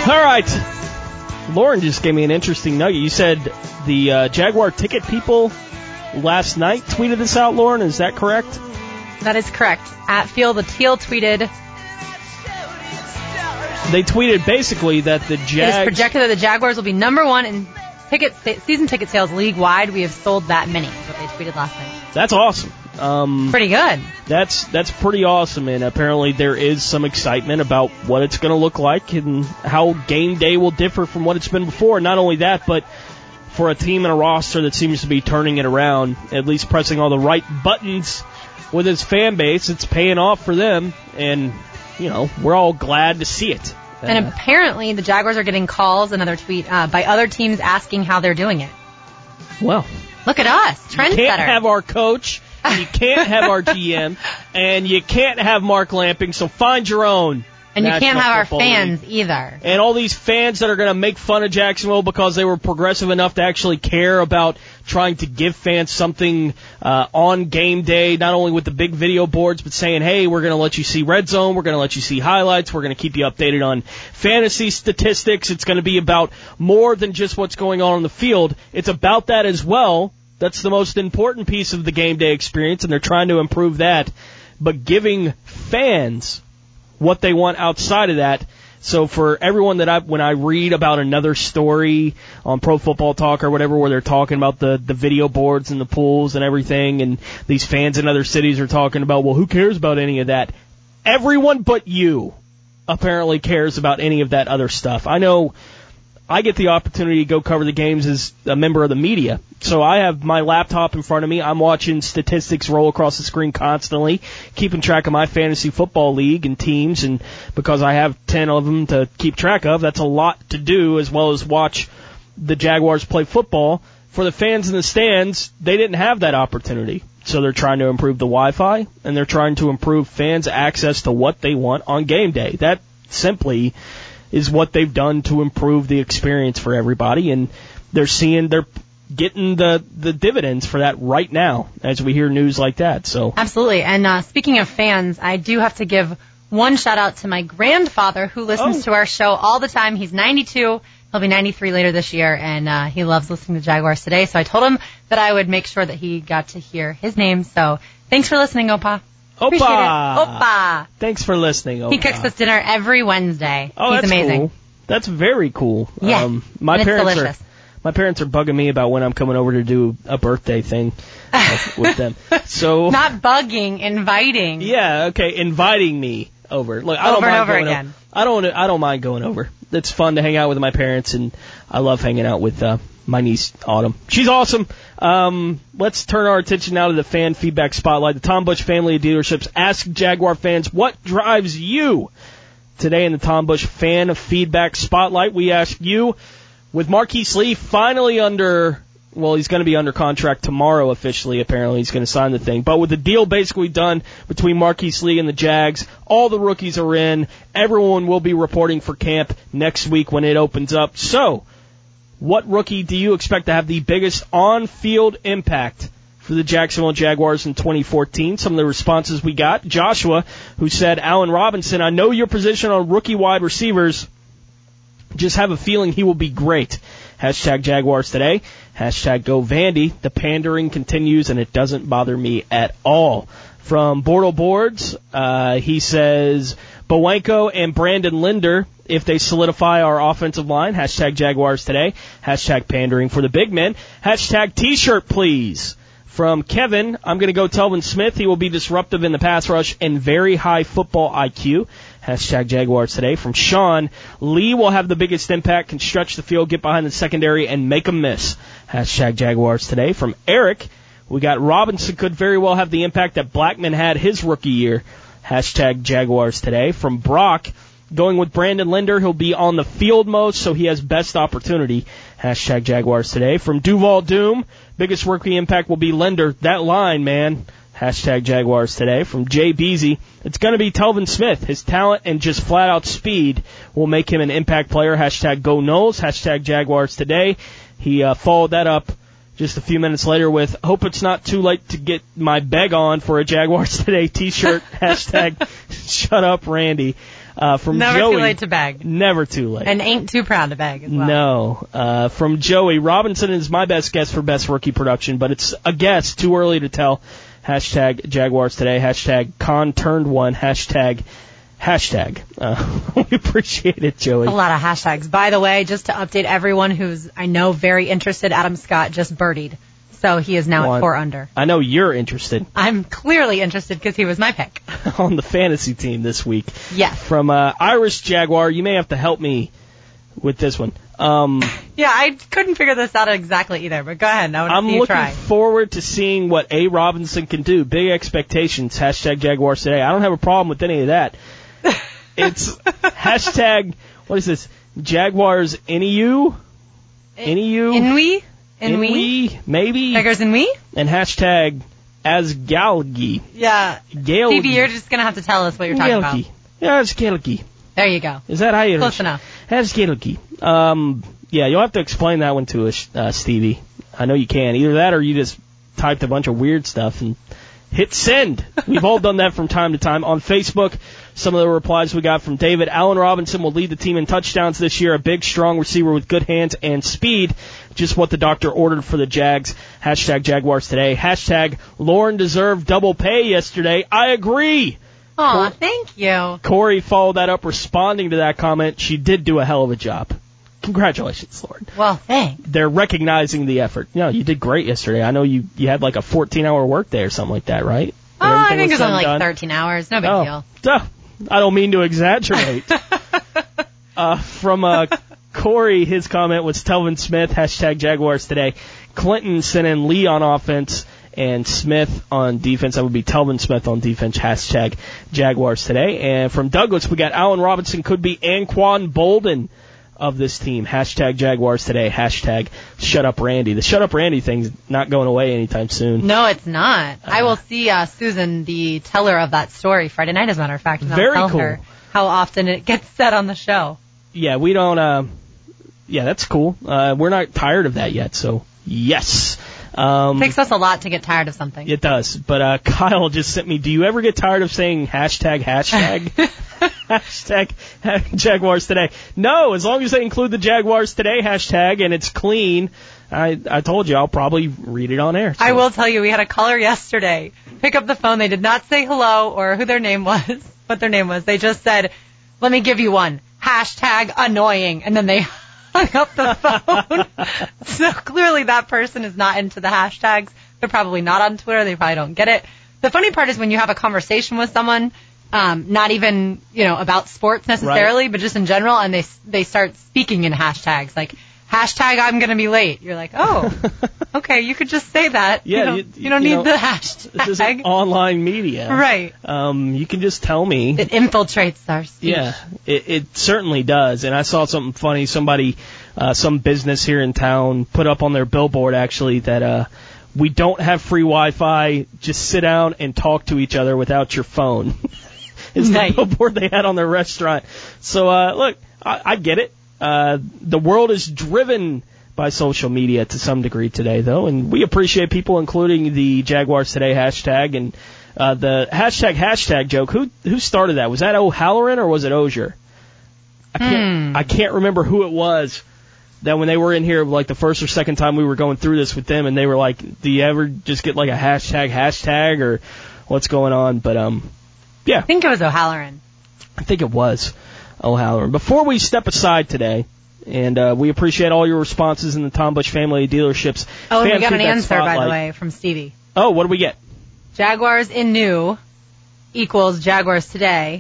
All right. Lauren just gave me an interesting nugget. You said the uh, Jaguar ticket people last night tweeted this out, Lauren. Is that correct? That is correct. At Feel the Teal tweeted. They tweeted basically that the Jags... It is projected that the Jaguars will be number one in ticket season ticket sales league-wide. We have sold that many, is what they tweeted last night. That's awesome. Um, pretty good. That's that's pretty awesome, and apparently there is some excitement about what it's going to look like and how game day will differ from what it's been before. Not only that, but for a team and a roster that seems to be turning it around, at least pressing all the right buttons with its fan base, it's paying off for them, and, you know, we're all glad to see it. And uh, apparently the Jaguars are getting calls, another tweet, uh, by other teams asking how they're doing it. Well, look at us, trendsetter. You can't have our coach, and you can't have our G M, and you can't have Mark Lamping, so find your own. And you can't have our fans league. either. And all these fans that are going to make fun of Jacksonville because they were progressive enough to actually care about trying to give fans something uh, on game day, not only with the big video boards, but saying, hey, we're going to let you see Red Zone, we're going to let you see highlights, we're going to keep you updated on fantasy statistics. It's going to be about more than just what's going on on the field. It's about that as well. That's the most important piece of the game day experience, and they're trying to improve that. But giving fans what they want outside of that. So for everyone that I, when I read about another story on Pro Football Talk or whatever where they're talking about the, the video boards and the pools and everything, and these fans in other cities are talking about, well, who cares about any of that? Everyone but you apparently cares about any of that other stuff. I know I get the opportunity to go cover the games as a member of the media. So I have my laptop in front of me. I'm watching statistics roll across the screen constantly, keeping track of my fantasy football league and teams. And because I have ten of them to keep track of, that's a lot to do, as well as watch the Jaguars play football. For the fans in the stands, they didn't have that opportunity. So they're trying to improve the Wi-Fi, and they're trying to improve fans' access to what they want on game day. That simply is what they've done to improve the experience for everybody, and they're seeing they're getting the the dividends for that right now as we hear news like that. So absolutely. And uh, speaking of fans, I do have to give one shout out to my grandfather who listens oh. to our show all the time. He's ninety-two. He'll be ninety-three later this year, and uh, he loves listening to Jaguars Today. So I told him that I would make sure that he got to hear his name. So thanks for listening, Opa. Opa! Opa! Thanks for listening, Opa. He cooks us dinner every Wednesday. Oh, He's that's amazing. Cool. That's very cool. Yeah, um, my and parents it's delicious. are my parents are bugging me about when I'm coming over to do a birthday thing uh, with them. So not bugging, inviting. Yeah, okay, inviting me over. Look, I don't over mind and over going again. Over. I don't. I don't mind going over. It's fun to hang out with my parents, and I love hanging out with uh, my niece Autumn. She's awesome. Um, let's turn our attention now to the fan feedback spotlight. The Tom Busch family of dealerships ask Jaguar fans what drives you. Today in the Tom Busch fan feedback spotlight, we ask you, with Marquise Lee finally under, well, he's going to be under contract tomorrow officially, apparently. He's going to sign the thing. But with the deal basically done between Marquise Lee and the Jags, all the rookies are in. Everyone will be reporting for camp next week when it opens up. So, what rookie do you expect to have the biggest on-field impact for the Jacksonville Jaguars in twenty fourteen? Some of the responses we got. Joshua, who said, Allen Robinson, I know your position on rookie wide receivers. Just have a feeling he will be great. Hashtag Jaguars Today. Hashtag Go Vandy. The pandering continues, and it doesn't bother me at all. From Bortle Boards, uh, he says, Bowenko and Brandon Linder, if they solidify our offensive line. Hashtag Jaguars Today. Hashtag pandering for the big men. Hashtag T-shirt, please. From Kevin, I'm going to go Telvin Smith. He will be disruptive in the pass rush and very high football I Q. Hashtag Jaguars Today. From Sean, Lee will have the biggest impact, can stretch the field, get behind the secondary, and make them miss. Hashtag Jaguars Today. From Eric, we got Robinson could very well have the impact that Blackman had his rookie year. Hashtag Jaguars Today. From Brock, going with Brandon Linder, he'll be on the field most, so he has best opportunity. Hashtag Jaguars Today. From Duval Doom, biggest rookie impact will be Linder. That line, man. Hashtag Jaguars Today. From Jay Beasy, it's going to be Telvin Smith. His talent and just flat-out speed will make him an impact player. Hashtag Go Knowles. Hashtag Jaguars Today. He uh, followed that up just a few minutes later with, hope it's not too late to get my beg on for a Jaguars Today t-shirt. Hashtag Shut Up Randy. Uh, from Never Joey, too late to beg. Never too late. And ain't too proud to beg as well. No. Uh, from Joey, Robinson is my best guess for best rookie production, but it's a guess. Too early to tell. Hashtag Jaguars today. Hashtag Con turned one. Hashtag hashtag. Uh, we appreciate it, Joey. A lot of hashtags. By the way, just to update everyone who's, I know, very interested, Adam Scott just birdied. So he is now One. at four under. I know you're interested. I'm clearly interested because he was my pick. On the fantasy team this week. Yes. From uh, Irish Jaguar, you may have to help me with this one. Um, yeah, I couldn't figure this out exactly either, but go ahead. I want to I'm see you looking try. forward to seeing what A. Robinson can do. Big expectations. Hashtag Jaguars today. I don't have a problem with any of that. It's hashtag, what is this? Jaguars N E U? N E U? Inui? Inui? Maybe? Tigers and we? And hashtag Asgalgi. Yeah. Galgi. Stevie, you're just going to have to tell us what you're talking Galgi. about. Yeah, Asgalgi. There you go. Is that how you Close enough. Asgalgi. Um, yeah, you'll have to explain that one to us, uh, Stevie. I know you can. Either that or you just typed a bunch of weird stuff and hit send. We've all done that from time to time. On Facebook, some of the replies we got from David. Allen Robinson will lead the team in touchdowns this year. A big, strong receiver with good hands and speed. Just what the doctor ordered for the Jags. Hashtag Jaguars today. Hashtag Lauren deserved double pay yesterday. I agree. Aw, thank you. Corey followed that up responding to that comment. She did do a hell of a job. Congratulations, Lauren. Well, thanks. They're recognizing the effort. No, you did great yesterday. I know you, you had like a fourteen-hour workday or something like that, right? Oh, I think it was only like thirteen hours. No big oh. deal. Duh. I don't mean to exaggerate. uh, from uh, Corey, his comment was Telvin Smith, hashtag Jaguars today. Clinton sent in Lee on offense and Smith on defense. That would be Telvin Smith on defense, hashtag Jaguars today. And from Douglas, we got Allen Robinson could be Anquan Bolden of this team. Hashtag Jaguars today. Hashtag Shut Up Randy. The Shut Up Randy thing's not going away anytime soon. No, it's not. Uh, I will see uh, Susan, the teller of that story, Friday night, as a matter of fact, and very I'll tell cool. her how often it gets said on the show. Yeah, we don't, uh, yeah, that's cool. Uh, we're not tired of that yet, so yes. Um, it takes us a lot to get tired of something. It does. But uh, Kyle just sent me, do you ever get tired of saying hashtag, hashtag? Hashtag Jaguars today. No, as long as they include the Jaguars today hashtag and it's clean, I I told you I'll probably read it on air. So. I will tell you, we had a caller yesterday pick up the phone. They did not say hello or who their name was, what their name was. They just said, let me give you one. Hashtag annoying. And then they hung up the phone. So clearly that person is not into the hashtags. They're probably not on Twitter. They probably don't get it. The funny part is when you have a conversation with someone, Um, not even, you know, about sports necessarily, right, but just in general, and they they start speaking in hashtags, like, hashtag I'm going to be late. You're like, oh, okay, you could just say that. Yeah, you don't, you, you don't you need know, the hashtag. This is online media. Right. Um, you can just tell me. It infiltrates our speech. Yeah, it, it certainly does. And I saw something funny. Somebody, uh, some business here in town put up on their billboard, actually, that, uh, we don't have free Wi-Fi. Just sit down and talk to each other without your phone. Is the billboard they had on their restaurant. So, uh, look, I, I get it. Uh, the world is driven by social media to some degree today, though, and we appreciate people including the Jaguars Today hashtag and uh, the hashtag hashtag joke. Who who started that? Was that O'Halloran or was it Ozier? I can't hmm. I can't remember who it was. That when they were in here, like the first or second time we were going through this with them, and they were like, "Do you ever just get like a hashtag hashtag or what's going on?" But um. Yeah. I think it was O'Halloran. I think it was O'Halloran. Before we step aside today, and uh, we appreciate all your responses in the Tom Bush family dealerships. Oh, and Fan we got an feedback answer, by spotlight. the way, from Stevie. Oh, what do we get? Jaguars in new equals Jaguars today.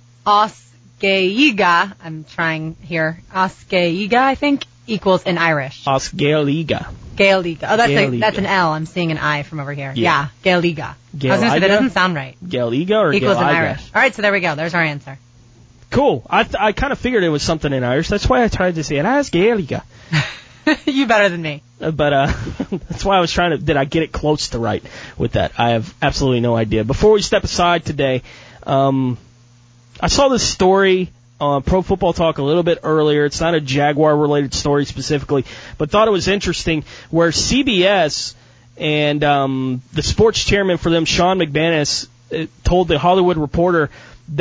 Osgeiga, I'm trying here, Osgeiga, I think, equals in Irish. Osgeiga. Gaeliga. Oh, that's a, Gaeliga. that's an L. I'm seeing an I from over here. Yeah. Yeah, Gaeliga. Gaeliga? I was going to say, that doesn't sound right. Gaeliga or Equals in Gaeliga? Irish. All right, so there we go. There's our answer. Cool. I th- I kind of figured it was something in Irish. That's why I tried to say it. Ah, it's Gaeliga. You better than me. Uh, but uh, that's why I was trying to, did I get it close to right with that? I have absolutely no idea. Before we step aside today, um, I saw this story on Pro Football Talk a little bit earlier. It's not a Jaguar-related story specifically, but thought it was interesting where C B S and um, the sports chairman for them, Sean McManus, uh, told the Hollywood Reporter that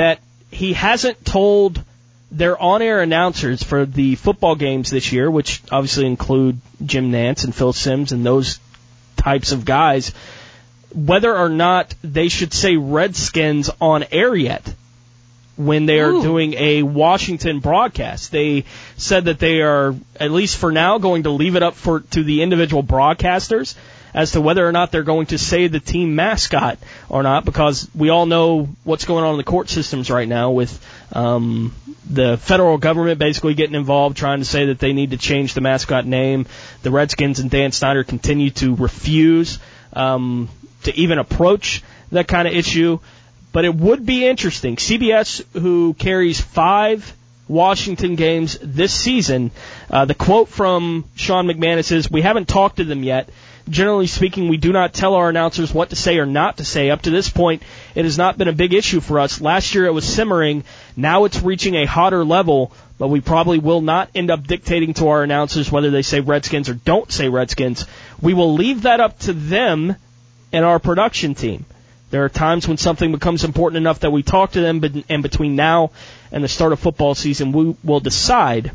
he hasn't told their on-air announcers for the football games this year, which obviously include Jim Nantz and Phil Simms and those types of guys, whether or not they should say Redskins on air yet when they are Ooh. doing a Washington broadcast. They said that they are, at least for now, going to leave it up for to the individual broadcasters as to whether or not they're going to say the team mascot or not, because we all know what's going on in the court systems right now with um, the federal government basically getting involved, trying to say that they need to change the mascot name. The Redskins and Dan Snyder continue to refuse um, to even approach that kind of issue. But it would be interesting. C B S, who carries five Washington games this season, uh, the quote from Sean McManus is, "We haven't talked to them yet. Generally speaking, we do not tell our announcers what to say or not to say. Up to this point, it has not been a big issue for us. Last year it was simmering. Now it's reaching a hotter level, but we probably will not end up dictating to our announcers whether they say Redskins or don't say Redskins. We will leave that up to them and our production team. There are times when something becomes important enough that we talk to them, and between now and the start of football season, we will decide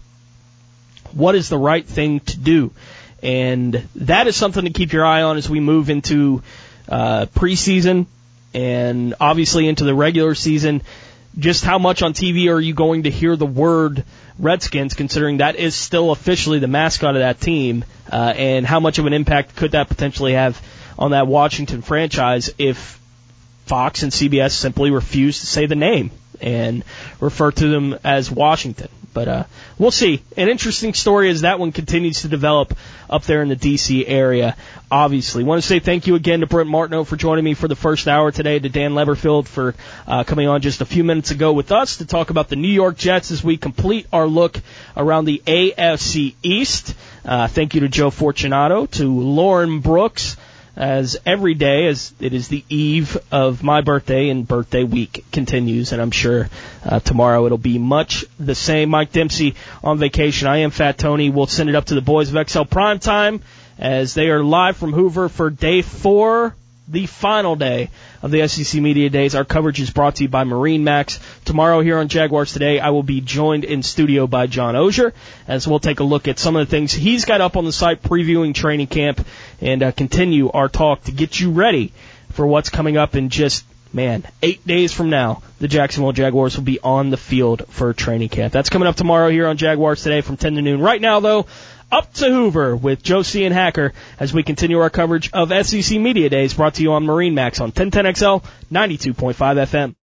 what is the right thing to do." And that is something to keep your eye on as we move into uh, preseason and obviously into the regular season. Just how much on T V are you going to hear the word Redskins, considering that is still officially the mascot of that team, uh, and how much of an impact could that potentially have on that Washington franchise if Fox and C B S simply refuse to say the name and refer to them as Washington. But uh, we'll see. An interesting story as that one continues to develop up there in the D C area, obviously. Want to say thank you again to Brent Martineau for joining me for the first hour today, to Dan Leverfield for uh, coming on just a few minutes ago with us to talk about the New York Jets as we complete our look around the A F C East. Uh, thank you to Joe Fortunato, to Lauren Brooks, as every day, as it is the eve of my birthday and birthday week continues, and I'm sure uh, tomorrow it'll be much the same. Mike Dempsey on vacation. I am Fat Tony. We'll send it up to the boys of X L Primetime as they are live from Hoover for day four, the final day of the S E C Media Days. Our coverage is brought to you by Marine Max. Tomorrow here on Jaguars Today, I will be joined in studio by John Ogier as we'll take a look at some of the things he's got up on the site previewing training camp and uh, continue our talk to get you ready for what's coming up in just, man, eight days from now. The Jacksonville Jaguars will be on the field for training camp. That's coming up tomorrow here on Jaguars Today from ten to noon. Right now, though, up to Hoover with Josie and Hacker as we continue our coverage of S E C Media Days, brought to you on Marine Max on ten ten X L, ninety-two point five F M.